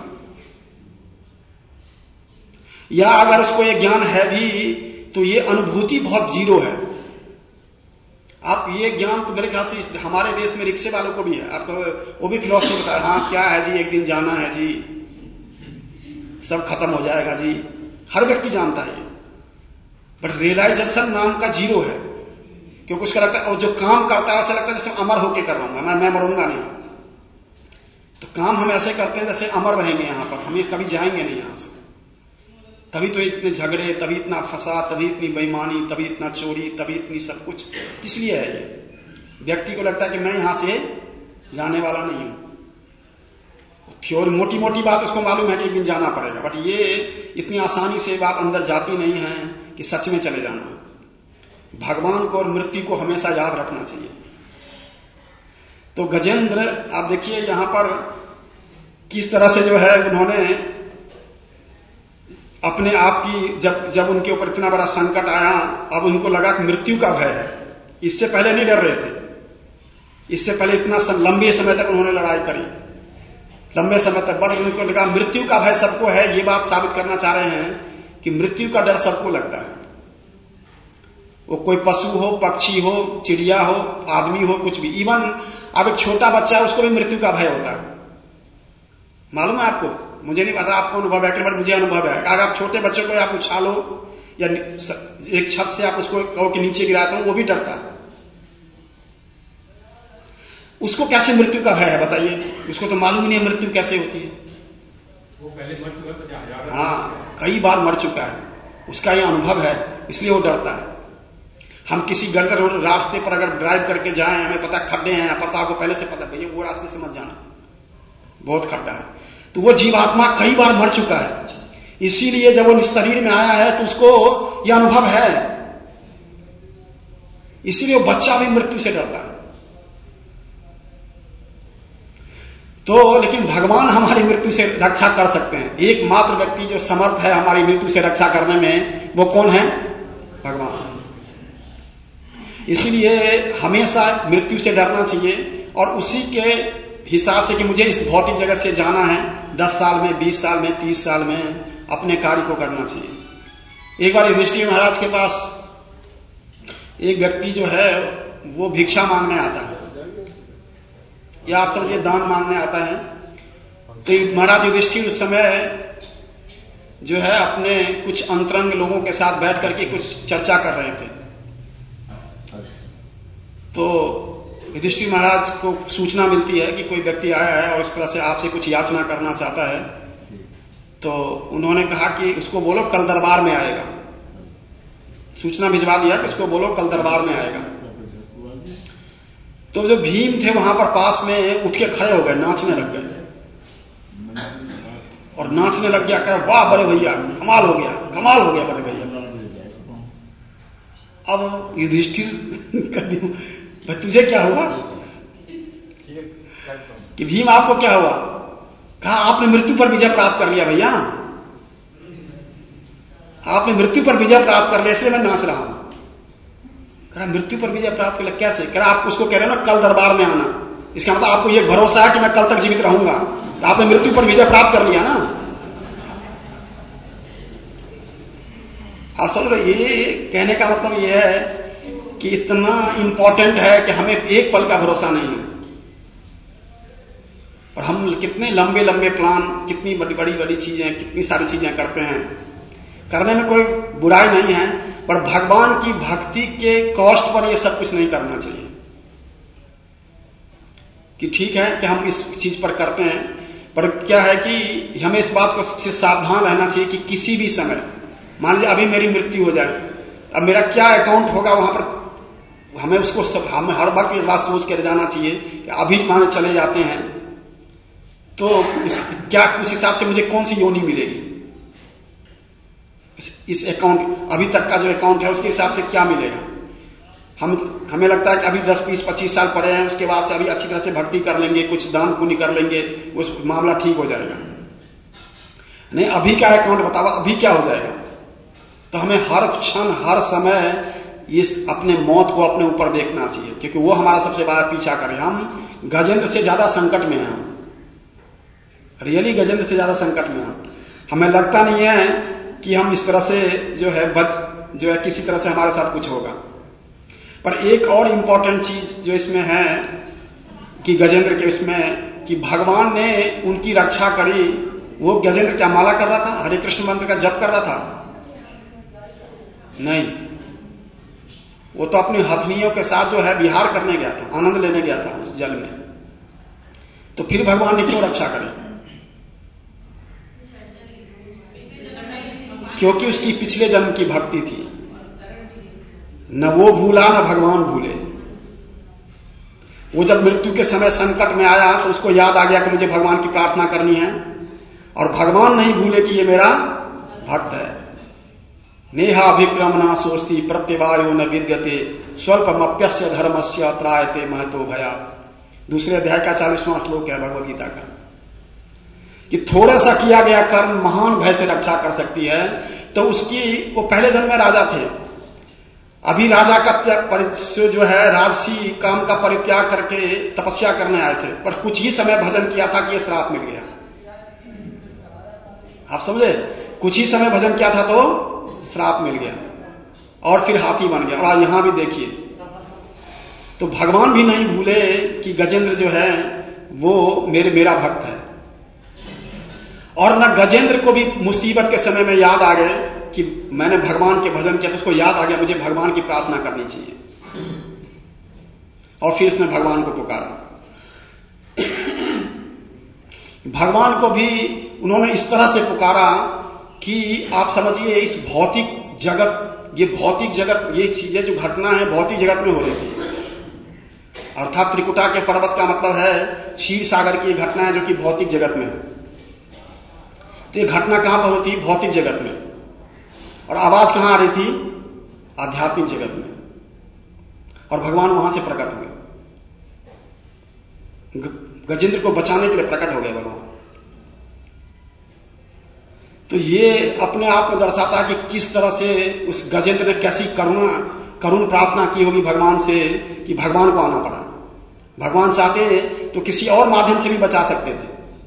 या अगर उसको ये ज्ञान है भी तो ये अनुभूति बहुत जीरो है। आप ये ज्ञान तो मेरे ख्याल से हमारे देश में रिक्शे वालों को भी है। आपको वो भी फिलॉसफी बताया, हाँ क्या है जी, एक दिन जाना है जी, सब खत्म हो जाएगा जी, हर व्यक्ति जानता है। बट रियलाइजेशन नाम का जीरो है, क्योंकि उसका लगता है, और जो काम करता है उसे लगता है जैसे अमर होके कर रहा हूं मैं मरूंगा नहीं। तो काम हम ऐसे करते हैं जैसे अमर रहेंगे यहां पर, हमें कभी जाएंगे नहीं यहां से। तभी तो इतने झगड़े, तभी इतना फसाद, तभी इतनी बेईमानी, तभी इतना चोरी, तभी इतनी सब कुछ। इसलिए है ये, व्यक्ति को लगता है कि मैं यहां से जाने वाला नहीं हूं। थ्योरी मोटी मोटी बात उसको मालूम है कि एक दिन जाना पड़ेगा, बट ये इतनी आसानी से बात अंदर जाती नहीं है कि सच में चले जाना। भगवान को और मृत्यु को हमेशा याद रखना चाहिए। तो गजेंद्र आप देखिए यहां पर किस तरह से जो है उन्होंने अपने आप की, जब उनके ऊपर इतना बड़ा संकट आया, अब उनको लगा कि मृत्यु का भय है। इससे पहले नहीं डर रहे थे, इससे पहले इतना लंबे समय तक उन्होंने लड़ाई करी, लंबे समय तक, पर उनको लगा मृत्यु का भय सबको है। ये बात साबित करना चाह रहे हैं कि मृत्यु का डर सबको लगता है। वो कोई पशु हो, पक्षी हो, चिड़िया हो, आदमी हो, कुछ भी, इवन अब एक छोटा बच्चा है उसको भी मृत्यु का भय होता है। मालूम है आपको? मुझे नहीं पता आपको अनुभव है कि, बट मुझे अनुभव है। अगर आप छोटे बच्चे को आप उछालो या एक छत से आप उसको कहो कि नीचे गिराता हूं, वो भी डरता है। उसको कैसे मृत्यु का भय है बताइए? उसको तो मालूम नहीं है मृत्यु कैसे होती है। वो पहले मर चुका था, हाँ, कई बार मर चुका है, उसका ये अनुभव है, इसलिए वो डरता है। हम किसी गलत रास्ते पर अगर ड्राइव करके जाएं, हमें पता खड्डे हैं, पता आपको पहले से पता, भैया वो रास्ते से मत जाना, बहुत खड्डा है। तो वो जीवात्मा कई बार मर चुका है, इसीलिए जब वो निस्तरीर में आया है तो उसको यह अनुभव है, इसीलिए वो बच्चा भी मृत्यु से डरता है। तो लेकिन भगवान हमारी मृत्यु से रक्षा कर सकते हैं। एकमात्र व्यक्ति जो समर्थ है हमारी मृत्यु से रक्षा करने में, वो कौन है? भगवान। इसीलिए हमेशा मृत्यु से डरना चाहिए और उसी के हिसाब से कि मुझे इस भौतिक जगत से जाना है, 10 साल में, 20 साल में, 30 साल में अपने कार्य को करना चाहिए। एक बार युधिष्ठिर महाराज के पास एक व्यक्ति जो है वो भिक्षा मांगने आता है, या आप समझिए दान मांगने आता है। तो महाराज युधिष्ठिर उस समय जो है अपने कुछ अंतरंग लोगों के साथ बैठ करके कुछ चर्चा कर रहे थे। तो युधिष्ठिर महाराज को सूचना मिलती है कि कोई व्यक्ति आया है और इस तरह से आपसे कुछ याचना करना चाहता है। तो उन्होंने कहा कि उसको बोलो कल दरबार में आएगा। सूचना भिजवा दिया कि उसको बोलो कल दरबार में आएगा। तो जो भीम थे वहां पर पास में उठ के खड़े हो गए, नाचने लग गए, और नाचने लग गया, कहे वाह बड़े भैया, कमाल हो गया, कमाल हो गया बड़े भैया। अब युधिष्ठिर भाई तुझे क्या हुआ? कि भीम आपको क्या हुआ? कहा आपने मृत्यु पर विजय प्राप्त कर लिया भैया, आपने मृत्यु पर विजय प्राप्त कर लिया, इसलिए मैं नाच रहा हूं। कहा मृत्यु पर विजय प्राप्त कर लिया कैसे? कहा आप उसको कह रहे हो ना कल दरबार में आना, इसका मतलब आपको यह भरोसा है कि मैं कल तक जीवित रहूंगा, तो आपने मृत्यु पर विजय प्राप्त कर लिया ना। आप समझ रहे? ये कहने का मतलब यह है कि इतना इंपॉर्टेंट है कि हमें एक पल का भरोसा नहीं है, और हम कितने लंबे लंबे प्लान, कितनी बड़ी बड़ी बड़ी चीजें, कितनी सारी चीजें करते हैं। करने में कोई बुराई नहीं है, पर भगवान की भक्ति के कॉस्ट पर यह सब कुछ नहीं करना चाहिए। कि ठीक है कि हम इस चीज पर करते हैं, पर क्या है कि हमें इस बात को से सावधान रहना चाहिए कि किसी भी समय, मान लीजिए अभी मेरी मृत्यु हो जाए, अब मेरा क्या अकाउंट होगा वहां पर, हमें उसको हमें हर वक्त इस बात सोच कर जाना चाहिए कि अभी मान चले जाते हैं तो क्या उस हिसाब से मुझे कौन सी योनि मिलेगी, इस अकाउंट अभी तक का जो अकाउंट है उसके हिसाब से क्या मिलेगा। हमें लगता है कि अभी 10, 20, 25 साल पड़े हैं, उसके बाद से अभी अच्छी तरह से भक्ति कर लेंगे, कुछ दान पुण्य कर लेंगे, उस मामला ठीक हो जाएगा। नहीं, अभी का अकाउंट बताओ, अभी क्या हो जाएगा। तो हमें हर क्षण हर समय इस अपने मौत को अपने ऊपर देखना चाहिए, क्योंकि वो हमारा सबसे बड़ा पीछा करे। हम गजेंद्र से ज्यादा संकट में हैं, रियली गजेंद्र से ज्यादा संकट में हैं। हमें लगता नहीं है कि हम इस तरह से जो है किसी तरह से हमारे साथ कुछ होगा। पर एक और इंपॉर्टेंट चीज जो इसमें है कि गजेंद्र के इसमें कि भगवान ने उनकी रक्षा करी। वो गजेंद्र क्या माला कर रहा था, हरे कृष्ण मंत्र का जप कर रहा था? नहीं, वो तो अपनी हथनियों के साथ जो है विहार करने गया था, आनंद लेने गया था उस जल में। तो फिर भगवान ने क्यों रक्षा करी? क्योंकि उसकी पिछले जन्म की भक्ति थी। न वो भूला न भगवान भूले। वो जब मृत्यु के समय संकट में आया तो उसको याद आ गया कि मुझे भगवान की प्रार्थना करनी है, और भगवान नहीं भूले कि ये मेरा भक्त है। नेहाभिक्रमणा सोस्ति प्रत्यवायो न विद्यते स्वल्पमप्यस्य धर्मस्य त्रायते महतो भया। दूसरे अध्याय का 40वां श्लोक है भगवद गीता का, कि थोड़ा सा किया गया कर्म महान भय से रक्षा कर सकती है। तो उसकी, वो पहले जन्म में राजा थे, अभी राजा का जो है राजसी काम का परित्याग करके तपस्या करने आए थे, पर कुछ ही समय भजन किया था कि ये श्राप मिल गया। आप समझे, कुछ ही समय भजन किया था तो श्राप मिल गया और फिर हाथी बन गया। और यहां भी देखिए, तो भगवान भी नहीं भूले कि गजेंद्र जो है वो मेरा भक्त है, और न गजेंद्र को भी मुसीबत के समय में याद आ गए कि मैंने भगवान के भजन किया, तो उसको याद आ गया मुझे भगवान की प्रार्थना करनी चाहिए, और फिर उसने भगवान को पुकारा। भगवान को भी उन्होंने इस तरह से पुकारा कि आप समझिए इस भौतिक जगत, ये भौतिक जगत, ये चीजें जो घटना है भौतिक जगत में हो रही थी, अर्थात त्रिकुटा के पर्वत का मतलब है क्षीर सागर की घटना है जो कि भौतिक जगत में है। तो ये घटना कहां पर होती, भौतिक जगत में, और आवाज कहां आ रही थी, आध्यात्मिक जगत में, और भगवान वहां से प्रकट हुए, गजेंद्र को बचाने के लिए प्रकट हो गए भगवान। तो ये अपने आप में दर्शाता है कि किस तरह से उस गजेंद्र ने कैसी करुण प्रार्थना की होगी भगवान से कि भगवान को आना पड़ा। भगवान चाहते तो किसी और माध्यम से भी बचा सकते थे,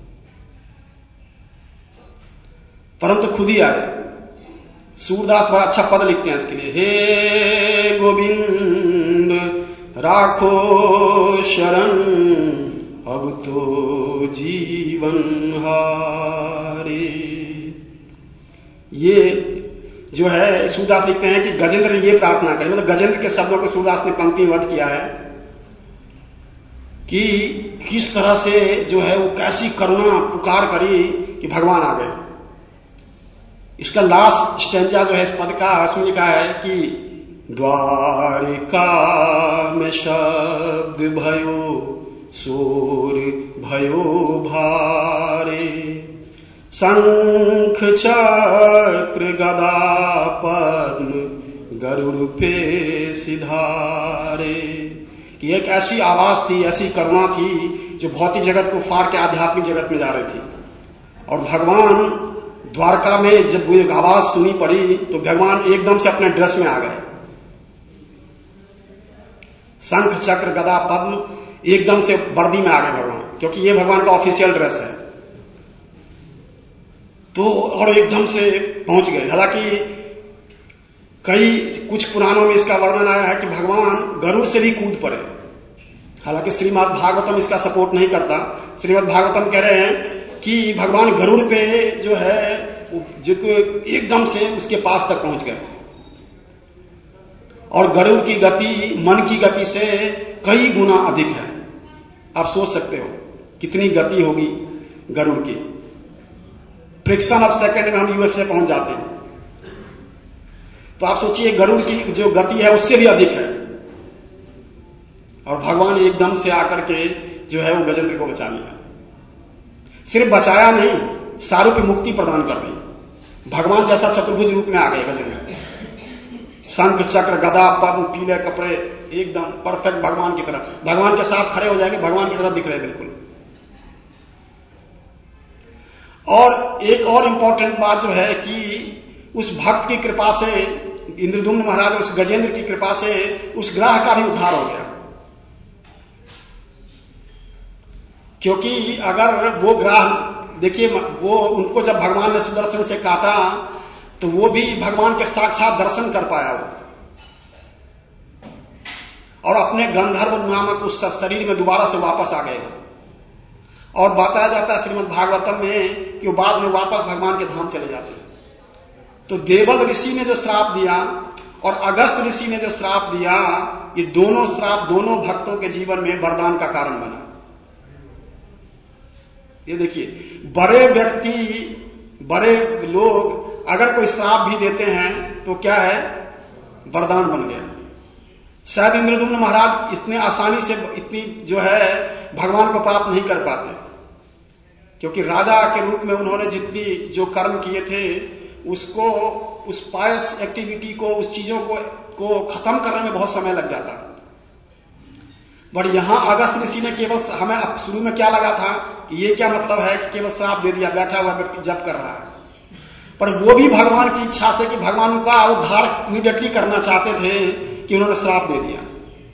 परंतु खुद ही आए। सूरदास बड़ा अच्छा पद लिखते हैं इसके लिए, हे गोविंद राखो शरण अब तो जीवन हारे। ये जो है सूरदास लिखते हैं कि गजेंद्र ने ये प्रार्थना करी, मतलब गजेंद्र के शब्दों को सूरदास ने पंक्तिबद्ध किया है कि किस तरह से जो है वो कैसी करुणा पुकार करी कि भगवान आ गए। इसका लास्ट स्टेंजा जो है इस पद का, उसमें लिखा है कि द्वारिका में शब्द भयो सूर भयो भारे, शंख चक्र गदा पद्म गरुड़ पे सिधारे। कि एक ऐसी आवाज थी, ऐसी करुणा थी जो भौतिक जगत को फाड़ के आध्यात्मिक जगत में जा रही थी। और भगवान द्वारका में जब वो एक आवाज सुनी पड़ी तो भगवान एकदम से अपने ड्रेस में आ गए, शंख चक्र गदा पद्म एकदम से वर्दी में आ गए भगवान, क्योंकि ये भगवान का ऑफिशियल ड्रेस है। तो और एकदम से पहुंच गए। हालांकि कुछ पुराणों में इसका वर्णन आया है कि भगवान गरुड़ से भी कूद पड़े। हालांकि श्रीमद् भागवतम इसका सपोर्ट नहीं करता। श्रीमद् भागवतम कह रहे हैं कि भगवान गरुड़ पे जो है जो एकदम से उसके पास तक पहुंच गए, और गरुड़ की गति मन की गति से कई गुना अधिक है। आप सोच सकते हो कितनी गति होगी गरुड़ की। फ्रिक्शन ऑफ सेकंड में हम यूएसए पहुंच जाते हैं, तो आप सोचिए गरुड़ की जो गति है उससे भी अधिक है, और भगवान एकदम से आकर के जो है वो गजेंद्र को बचा लिया। सिर्फ बचाया नहीं, सारों की मुक्ति प्रदान कर दी। भगवान जैसा चतुर्भुज रूप में आ गए गजेंद्र, शंख चक्र गदा पद्म पीले कपड़े, एकदम परफेक्ट भगवान की तरह, भगवान के साथ खड़े हो जाएंगे, भगवान की तरह दिख रहे बिल्कुल। और एक और इंपॉर्टेंट बात जो है कि उस भक्त की कृपा से, इंद्रदुम्न महाराज उस गजेंद्र की कृपा से उस ग्रह का भी उद्धार हो गया। क्योंकि अगर वो ग्रह, देखिए वो उनको जब भगवान ने सुदर्शन से काटा तो वो भी भगवान के साक्षात दर्शन कर पाया वो, और अपने गंधर्व नामक उस शरीर में दोबारा से वापस आ गए। और बताया जाता है श्रीमद् भागवतम में कि वो बाद में वापस भगवान के धाम चले जाते हैं। तो देवल ऋषि ने जो श्राप दिया और अगस्त ऋषि ने जो श्राप दिया, ये दोनों श्राप दोनों भक्तों के जीवन में वरदान का कारण बना। ये देखिए, बड़े व्यक्ति, बड़े लोग अगर कोई श्राप भी देते हैं तो क्या है, वरदान बन गया। शायद इंद्रद्युम्न महाराज इतने आसानी से इतनी जो है भगवान को प्राप्त नहीं कर पाते, क्योंकि राजा के रूप में उन्होंने जितनी जो कर्म किए थे उसको, उस पायस एक्टिविटी को, उस चीजों को खत्म करने में बहुत समय लग जाता। पर यहां अगस्त ऋषि ने केवल हमें शुरू में क्या लगा था कि ये क्या मतलब है कि केवल श्राप दे दिया, बैठा हुआ व्यक्ति जप कर रहा है, पर वो भी भगवान की इच्छा से कि भगवान का उद्धार इमीडिएटली करना चाहते थे कि उन्होंने श्राप दे दिया।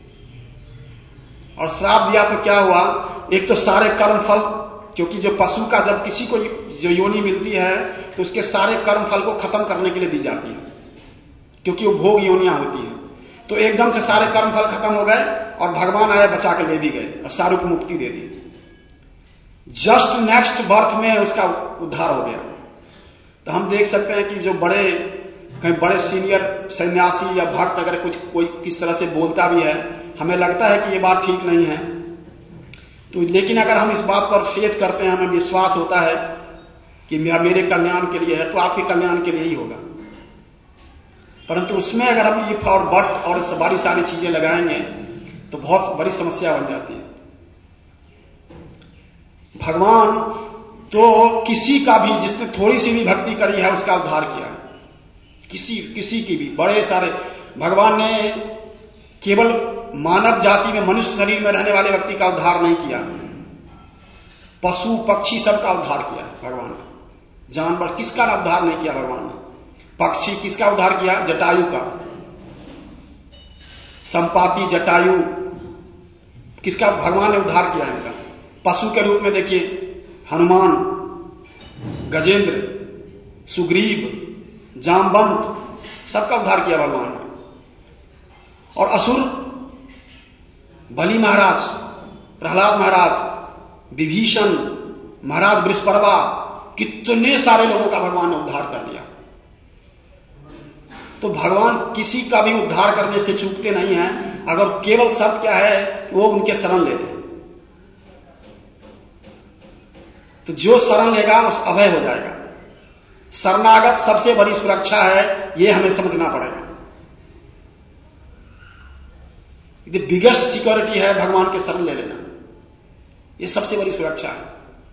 और श्राप दिया तो क्या हुआ, एक तो सारे कर्म फल, क्योंकि जो पशु का जब किसी को जो योनि मिलती है तो उसके सारे कर्म फल को खत्म करने के लिए दी जाती है, क्योंकि वो भोग योनियां होती हैं। तो एकदम से सारे कर्म फल खत्म हो गए और भगवान आए, बचा के ले भी गए और सारों को मुक्ति दे दी। जस्ट नेक्स्ट बर्थ में उसका उद्धार हो गया। तो हम देख सकते हैं कि जो कहीं बड़े सीनियर सन्यासी या भक्त अगर कोई किस तरह से बोलता भी है, हमें लगता है कि ये बात ठीक नहीं है, तो लेकिन अगर हम इस बात पर फेथ करते हैं, हमें विश्वास होता है कि मेरे कल्याण के लिए है, तो आपके कल्याण के लिए ही होगा। परंतु उसमें अगर हम इफ और बट और बड़ी सारी चीजें लगाएंगे तो बहुत बड़ी समस्या बन जाती है। भगवान तो किसी का भी, जिसने थोड़ी सी भी भक्ति करी है उसका उद्धार किया, किसी की भी, बड़े सारे। भगवान ने केवल मानव जाति में, मनुष्य शरीर में रहने वाले व्यक्ति का उद्धार नहीं किया, पशु पक्षी सबका उद्धार किया भगवान ने। जानवर किसका उद्धार नहीं किया भगवान ने? पक्षी किसका उद्धार किया? जटायु का। संपाति, जटायु, किसका भगवान ने उद्धार किया इनका? पशु के रूप में देखिए, हनुमान, गजेंद्र, सुग्रीव, जामवंत, सबका उद्धार किया भगवान ने। और असुर, बलि महाराज, प्रहलाद महाराज, विभीषण महाराज, बृहस्पति, कितने सारे लोगों का भगवान ने उद्धार कर दिया। तो भगवान किसी का भी उद्धार करने से चूकते नहीं हैं, अगर केवल शर्त क्या है कि वो उनके शरण ले लें। तो जो शरण लेगा उस अभय हो जाएगा। शरणागत सबसे बड़ी सुरक्षा है, ये हमें समझना पड़ेगा। द बिगेस्ट सिक्योरिटी है भगवान के शरण ले लेना, ये सबसे बड़ी सुरक्षा है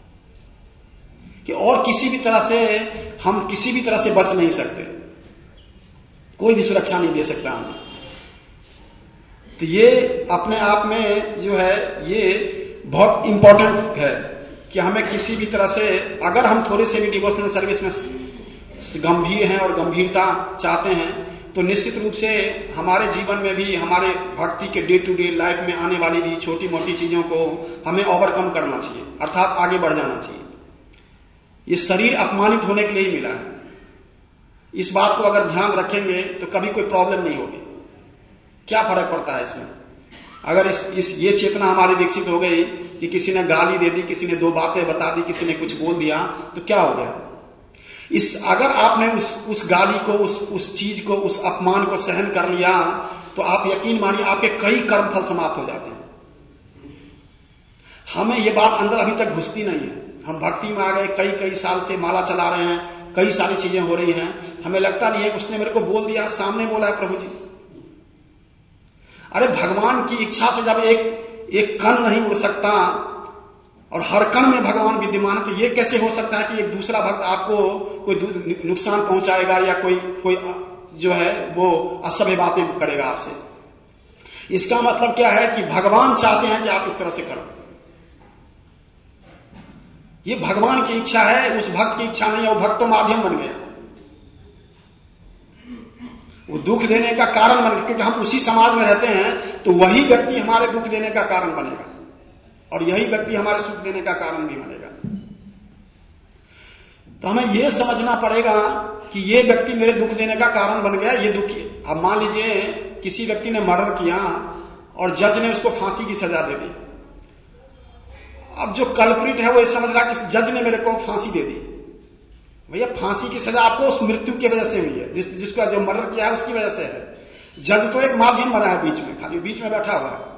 कि और किसी भी तरह से हम किसी भी तरह से बच नहीं सकते, कोई भी सुरक्षा नहीं दे सकता हमें। तो ये अपने आप में जो है ये बहुत इंपॉर्टेंट है कि हमें किसी भी तरह से, अगर हम थोड़े से भी डिवोशनल सर्विस में गंभीर हैं और गंभीरता चाहते हैं, तो निश्चित रूप से हमारे जीवन में भी, हमारे भक्ति के डे टू डे लाइफ में आने वाली भी छोटी मोटी चीजों को हमें ओवरकम करना चाहिए, अर्थात आगे बढ़ जाना चाहिए। ये शरीर अपमानित होने के लिए ही मिला है। इस बात को अगर ध्यान रखेंगे तो कभी कोई प्रॉब्लम नहीं होगी। क्या फर्क पड़ता है इसमें? अगर ये चेतना हमारी विकसित हो गई कि किसी ने गाली दे दी, किसी ने दो बातें बता दी, किसी ने कुछ बोल दिया, तो क्या हो गया? अगर आपने उस गाली को, उस चीज को, उस अपमान को सहन कर लिया, तो आप यकीन मानिए आपके कई कर्म फल समाप्त हो जाते हैं। हमें ये बात अंदर अभी तक घुसती नहीं है। हम भक्ति में आ गए, कई साल से माला चला रहे हैं, कई सारी चीजें हो रही हैं, हमें लगता नहीं है कि उसने मेरे को बोल दिया, सामने बोला है प्रभु जी। अरे भगवान की इच्छा से जब एक कण नहीं उड़ सकता और हर कण में भगवान विद्यमान, तो ये कैसे हो सकता है कि एक दूसरा भक्त आपको कोई नुकसान पहुंचाएगा या कोई जो है वो असभ्य बातें करेगा आपसे? इसका मतलब क्या है कि भगवान चाहते हैं कि आप इस तरह से करो। ये भगवान की इच्छा है, उस भक्त की इच्छा नहीं है। वो भक्त तो माध्यम बन गया, वो दुख देने का कारण बन गया, क्योंकि हम उसी समाज में रहते हैं, तो वही व्यक्ति हमारे दुख देने का कारण बनेगा और यही व्यक्ति हमारे सुख देने का कारण भी बनेगा। तो हमें यह समझना पड़ेगा कि ये व्यक्ति मेरे दुख देने का कारण बन गया, ये दुखी। अब मान लीजिए किसी व्यक्ति ने मर्डर किया और जज ने उसको फांसी की सजा दे दी। अब जो कल्प्रिट है वो ये समझ रहा कि जज ने मेरे को फांसी दे दी। भैया फांसी की सजा आपको उस मृत्यु की वजह से हुई है, जिसका जो मर्डर किया है उसकी वजह से है। जज तो एक माध्यम बना है बीच में, खाली बीच में बैठा हुआ है।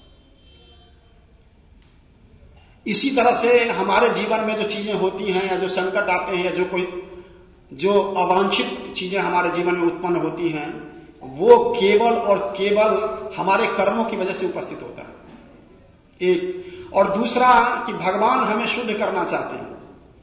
इसी तरह से हमारे जीवन में जो चीजें होती हैं या जो संकट आते हैं या जो अवांछित चीजें हमारे जीवन में उत्पन्न होती हैं, वो केवल और केवल हमारे कर्मों की वजह से उपस्थित होता है, एक। और दूसरा कि भगवान हमें शुद्ध करना चाहते हैं।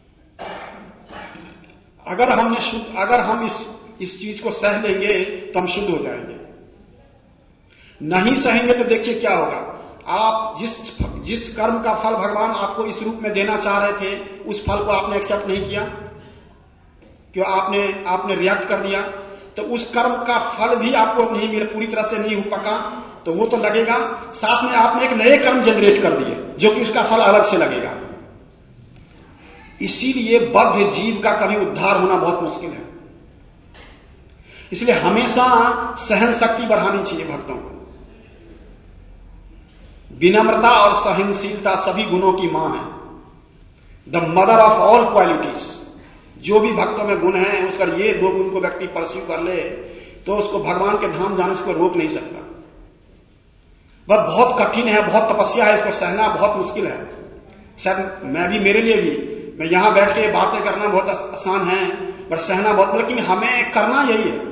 अगर हम इस चीज को सह लेंगे तो हम शुद्ध हो जाएंगे। नहीं सहेंगे तो देखिए क्या होगा। आप जिस कर्म का फल भगवान आपको इस रूप में देना चाह रहे थे, उस फल को आपने एक्सेप्ट नहीं किया, क्यों आपने रिएक्ट कर दिया, तो उस कर्म का फल भी आपको नहीं मिला, पूरी तरह से नहीं हो पका, तो वो तो लगेगा। साथ में आपने एक नए कर्म जनरेट कर दिए जो कि उसका फल अलग से लगेगा। इसीलिए बद्ध जीव का कभी उद्धार होना बहुत मुश्किल है। इसलिए हमेशा सहन शक्ति बढ़ानी चाहिए भक्तों को। विनम्रता और सहनशीलता सभी गुणों की मां है, the mother of all qualities. जो भी भक्तों में गुण है, उसका ये 2 गुण को व्यक्ति परस्यू कर ले तो उसको भगवान के धाम जाने से कोई रोक नहीं सकता। वह बहुत कठिन है, बहुत तपस्या है, इसको सहना बहुत मुश्किल है। शायद मेरे लिए भी, मैं यहां बैठ के बातें करना बहुत आसान है, पर सहना बहुत, लेकिन हमें करना यही है।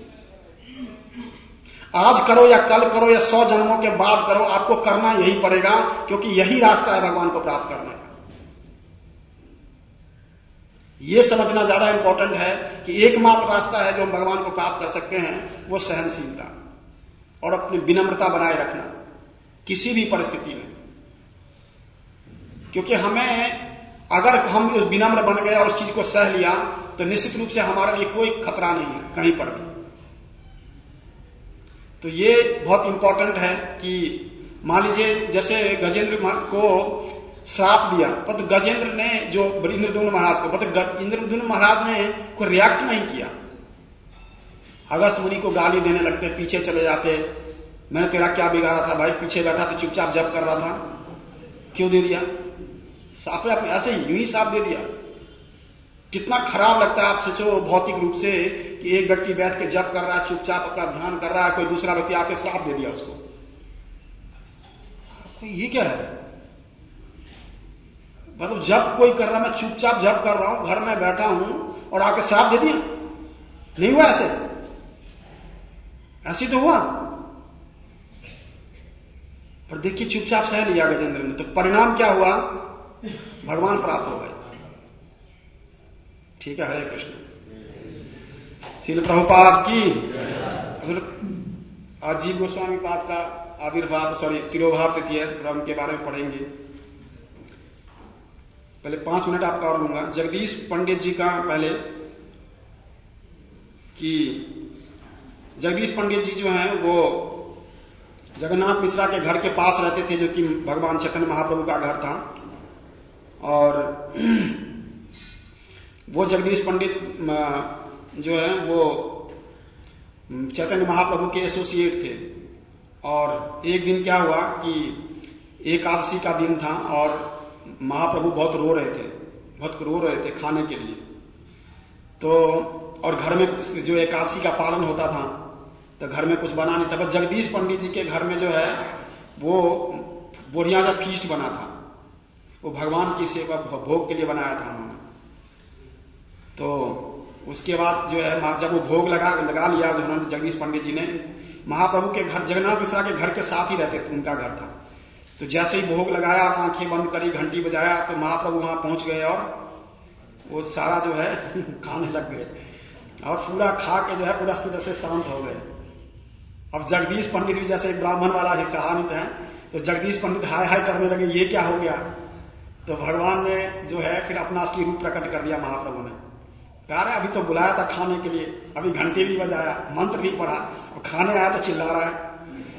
आज करो या कल करो या 100 जन्मों के बाद करो, आपको करना यही पड़ेगा, क्योंकि यही रास्ता है भगवान को प्राप्त करने का। यह समझना ज्यादा इंपॉर्टेंट है कि एकमात्र रास्ता है जो हम भगवान को प्राप्त कर सकते हैं, वो सहनशीलता और अपनी विनम्रता बनाए रखना किसी भी परिस्थिति में। क्योंकि अगर हम विनम्र बन गए और उस चीज को सह लिया तो निश्चित रूप से हमारे लिए कोई खतरा नहीं है कहीं पर भी। तो ये बहुत इंपॉर्टेंट है कि मान लीजिए जैसे गजेंद्र को श्राप दिया, पर तो गजेंद्र ने जो इंद्रद्युम्न महाराज को, मतलब इंद्रद्युम्न महाराज ने कोई रिएक्ट नहीं किया। अगस्त मुनि को गाली देने लगते, पीछे चले जाते, मैंने तेरा क्या बिगाड़ा था भाई, पीछे बैठा तो चुपचाप जप कर रहा था, क्यों दे दिया साफ, ऐसे यूं ही साफ दे दिया। कितना खराब लगता है आप सोचो भौतिक रूप से कि एक व्यक्ति बैठ के जप कर रहा है, चुपचाप अपना ध्यान कर रहा है, कोई दूसरा व्यक्ति आके श्राप दे दिया उसको। ये क्या है, मतलब जब कोई कर रहा, मैं चुपचाप जप कर रहा हूं, घर में बैठा हूं और आके श्राप दे दिया। नहीं हुआ ऐसे तो हुआ, पर देखिए चुपचाप सह लिया गजेंद्र ने, तो परिणाम क्या हुआ, भगवान प्राप्त हो गए। ठीक है, हरे कृष्ण। श्रील प्रभुपाद की। आज जीव गोस्वामी पाद का आविर्भाव, तिरोभाव तिथि है, क्रम के बारे में पढ़ेंगे। पहले 5 मिनट आपका और लूंगा। जगदीश पंडित जी का पहले कि जगदीश पंडित जी जो हैं वो जगन्नाथ मिश्रा के घर के पास रहते थे, जो कि भगवान चैतन्य महाप्रभु का घर था। और वो जगदीश पंडित जो है वो चैतन्य महाप्रभु के एसोसिएट थे। और एक दिन क्या हुआ कि एकादशी का दिन था और महाप्रभु बहुत रो रहे थे खाने के लिए। तो और घर में जो एकादशी का पालन होता था तो घर में कुछ बना नहीं था, बस जगदीश पंडित जी के घर में जो है वो बोरिया का फीस्ट बना था, वो भगवान की सेवा भोग के लिए बनाया था उन्होंने। तो उसके बाद जो है जब वो भोग लगा लिया उन्होंने, जगदीश पंडित जी ने, महाप्रभु के घर जगन्नाथ मिश्रा के घर के साथ ही रहते थे, उनका घर था। तो जैसे ही भोग लगाया, आंखें बंद करी, घंटी बजाया, तो महाप्रभु वहां पहुंच गए और वो सारा जो है खाने लग गए और पूरा खा के जो है पूरा तरह से शांत हो गए। अब जगदीश पंडित भी जैसे एक ब्राह्मण वाला ही कहानी है, तो जगदीश पंडित हाय हाय करने लगे, ये क्या हो गया। तो भगवान ने जो है फिर अपना असली रूप प्रकट कर दिया। महाप्रभु ने कहा रहे अभी तो बुलाया था खाने के लिए, अभी घंटे भी बजाया, मंत्र भी पढ़ा, और खाने आया तो चिल्ला रहा है।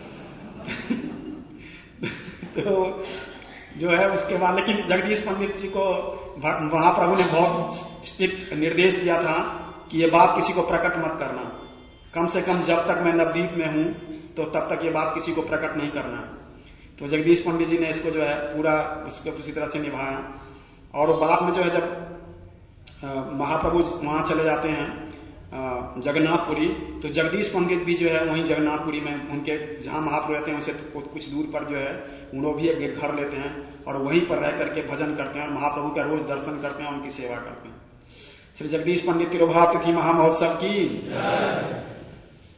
तो जो है उसके बाद, लेकिन जगदीश पंडित जी को महाप्रभु ने बहुत स्ट्रिक्ट निर्देश दिया था कि ये बात किसी को प्रकट मत करना, कम से कम जब तक मैं नवदीप में हूं तो तब तक ये बात किसी को प्रकट नहीं करना। तो जगदीश पंडित जी ने इसको जो है पूरा उसको उसी तरह से निभाया। और बाद में जो है जब महाप्रभु वहां चले जाते हैं जगन्नाथपुरी, तो जगदीश पंडित भी जो है वहीं जगन्नाथपुरी में उनके जहां महाप्रभु रहते हैं उनसे कुछ दूर पर जो है उन्होंने भी एक घर लेते हैं और वहीं पर रह करके भजन करते हैं और महाप्रभु का रोज दर्शन करते हैं, उनकी सेवा करते हैं। श्री जगदीश पंडित तिरोभाव तिथि महामहोत्सव की।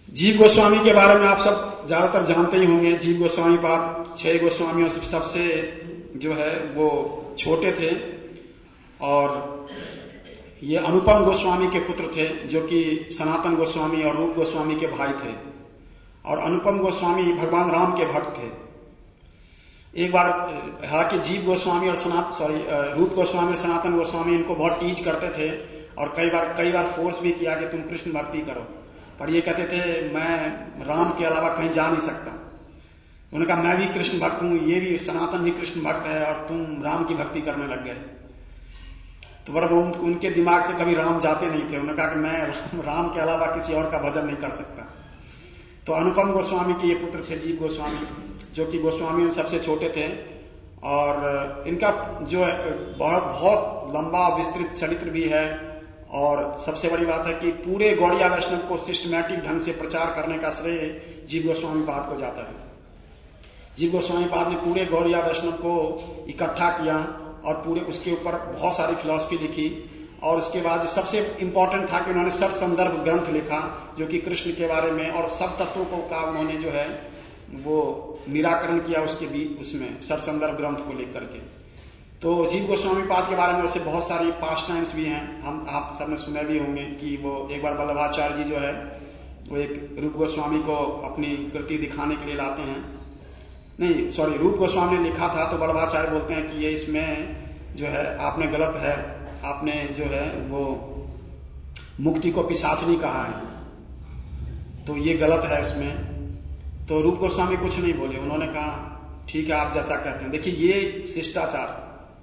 जीव गोस्वामी के बारे में आप सब ज्यादातर जानते ही होंगे। जीव गोस्वामी पाद 6 गोस्वामियों से सबसे जो है वो छोटे थे और ये अनुपम गोस्वामी के पुत्र थे, जो कि सनातन गोस्वामी और रूप गोस्वामी के भाई थे। और अनुपम गोस्वामी भगवान राम के भक्त थे। एक बार हालांकि जीव गोस्वामी और रूप गोस्वामी और सनातन गोस्वामी इनको बहुत टीज करते थे और कई बार फोर्स भी किया कि तुम कृष्ण भक्ति करो, पर ये कहते थे मैं राम के अलावा कहीं जा नहीं सकता। उन्होंने कहा मैं भी कृष्ण भक्त हूं, ये भी सनातन भी कृष्ण भक्त है और तुम राम की भक्ति करने लग गए। तो पर उनके दिमाग से कभी राम जाते नहीं थे। उन्होंने कहा कि मैं राम के अलावा किसी और का भजन नहीं कर सकता। तो अनुपम गोस्वामी के ये पुत्र थे जीव गोस्वामी, जो कि गोस्वामी में सबसे छोटे थे। और इनका जो है बहुत लंबा विस्तृत चरित्र भी है। और सबसे बड़ी बात है कि पूरे गौड़िया वैष्णव को सिस्टमैटिक ढंग से प्रचार करने का श्रेय जीव गोस्वामी पाद को जाता है। जीव गोस्वामी पाद ने पूरे गौड़िया वैष्णव को इकट्ठा किया और पूरे उसके ऊपर बहुत सारी फिलॉसफी लिखी। और उसके बाद सबसे इंपॉर्टेंट था कि उन्होंने सब संदर्भ ग्रंथ लिखा, जो कि कृष्ण के बारे में और सब तत्वों को का उन्होंने जो है वो निराकरण किया उसके बीच उसमें सर संदर्भ ग्रंथ को लेकर के। तो जीव गोस्वामी पाद के बारे में वैसे बहुत सारी पास्ट टाइम्स भी हैं, आप सबने सुने भी होंगे कि वो एक बार वल्लभाचार्य जी जो है वो एक रूप गोस्वामी को अपनी कृति दिखाने के लिए लाते हैं। नहीं सॉरी, रूप गोस्वामी ने लिखा था तो वल्लभाचार्य बोलते हैं कि ये इसमें जो है आपने गलत है, आपने जो है वो मुक्ति को पिशाचनी कहा है, तो ये गलत है उसमें। तो रूप गोस्वामी कुछ नहीं बोले, उन्होंने कहा ठीक है आप जैसा कहते हैं। देखिए ये शिष्टाचार,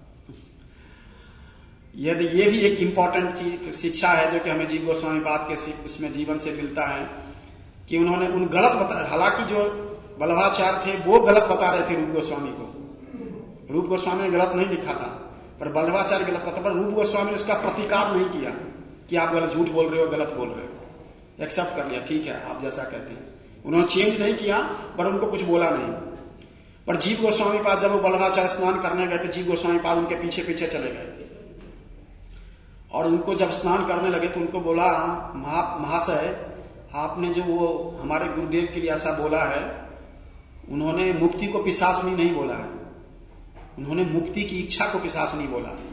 यदि ये भी एक इंपॉर्टेंट चीज शिक्षा है जो कि हमें जीव गोस्वामी पाद के उसमें जीवन से मिलता है कि उन्होंने उन गलत बता, हालांकि जो वल्लभाचार्य थे वो गलत बता रहे थे रूप गोस्वामी को। रूप गोस्वामी ने गलत नहीं लिखा था पर वल्लभाचार्य गलत बता, पर रूप गोस्वामी ने उसका प्रतिकार नहीं किया कि आप गलत झूठ बोल रहे हो, गलत बोल रहे हो। एक्सेप्ट कर लिया, ठीक है आप जैसा कहते हैं। उन्होंने चेंज नहीं किया पर उनको कुछ बोला नहीं। पर जीव गोस्वामी पाद जब वो वल्लभाचार्य स्नान करने गए तो जीव गोस्वामी पाद उनके पीछे पीछे चले गए और उनको जब स्नान करने लगे तो उनको बोला महाशय आपने जो वो हमारे गुरुदेव के लिए ऐसा बोला है, उन्होंने मुक्ति को पिशाचनी नहीं बोला है, उन्होंने मुक्ति की इच्छा को पिशाचनी बोला है।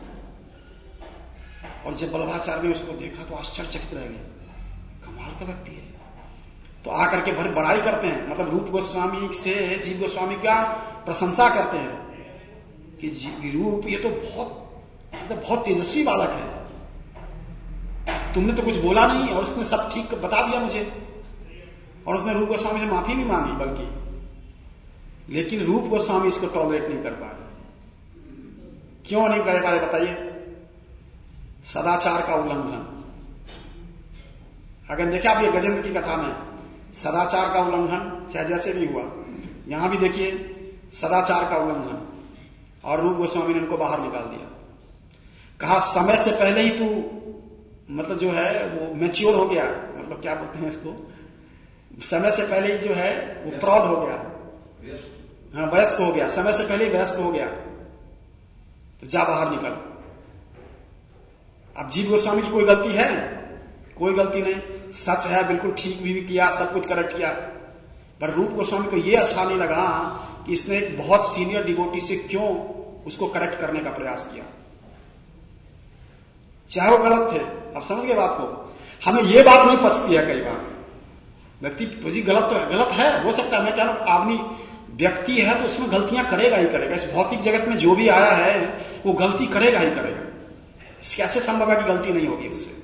और जब वल्लभाचार्य ने उसको देखा तो आश्चर्यचकित रह गए, कमाल का व्यक्ति है। तो आकर के भर बड़ाई करते हैं, मतलब रूप गोस्वामी से जीव गोस्वामी का प्रशंसा करते हैं कि रूप ये तो बहुत तेजस्वी बालक है, तुमने तो कुछ बोला नहीं और उसने सब ठीक बता दिया मुझे। और उसने रूप गोस्वामी से माफी नहीं मांगी बल्कि, लेकिन रूप गोस्वामी इसको टॉलरेट नहीं कर पा रहे। क्यों नहीं कर पा रहे बताइए? सदाचार का उल्लंघन। अगर देखिए आप ये गजेंद्र की कथा में सदाचार का उल्लंघन चाहे जैसे भी हुआ, यहां भी देखिए सदाचार का उल्लंघन, और रूप गोस्वामी ने उनको बाहर निकाल दिया। कहा समय से पहले ही तू मतलब जो है वो मैच्योर हो गया, मतलब क्या बोलते हैं इसको, समय से पहले ही जो है वो प्रौढ़ हो गया, हाँ वयस्क हो गया, समय से पहले ही वयस्क हो गया, तो जा बाहर निकल। अब जीव गोस्वामी की कोई गलती है? कोई गलती नहीं, सच है, बिल्कुल ठीक भी किया, सब कुछ करेक्ट किया। पर रूप गोस्वामी को यह अच्छा नहीं लगा कि इसने एक बहुत सीनियर डिवोटी से क्यों उसको करेक्ट करने का प्रयास किया, चाहे वो गलत थे। अब समझ गए बात को? हमें यह बात नहीं पचती है कई बार, व्यक्ति जी गलत तो है, गलत है हो सकता है, मैं क्या आदमी व्यक्ति है तो उसमें गलतियां करेगा ही करेगा। इस भौतिक जगत में जो भी आया है वो गलती करेगा ही करेगा, कैसे संभव है कि गलती नहीं होगी उससे?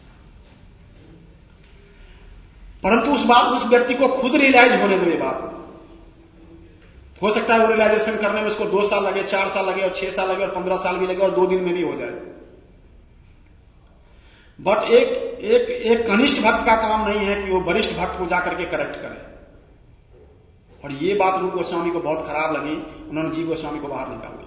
परंतु उस व्यक्ति को खुद रियलाइज होने दो। ये बात हो सकता है वो रियलाइजेशन करने में उसको 2 साल लगे, 4 साल लगे और 6 साल लगे और 15 साल भी लगे और 2 दिन में भी हो जाए। बट एक कनिष्ठ भक्त का काम नहीं है कि वो वरिष्ठ भक्त को जाकर के करेक्ट करे। और ये बात रूप गोस्वामी को बहुत खराब लगी, उन्होंने जीव गोस्वामी को बाहर निकाल दिया।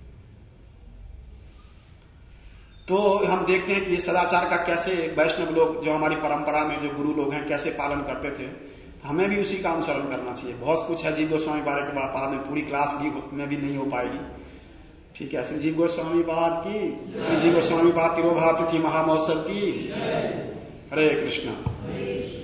तो हम देखते हैं कि ये सदाचार का कैसे वैष्णव लोग जो हमारी परंपरा में जो गुरु लोग हैं कैसे पालन करते थे, हमें भी उसी का अनुसरण करना चाहिए। बहुत कुछ है जीव गोस्वामी बारे के बाद में, पूरी क्लास भी में भी नहीं हो पाएगी, ठीक है। श्री जीव गोस्वामी पाद की, श्री जीव गोस्वामी पाद तिरोभाव तिथि महामहोत्सव की। हरे कृष्णा।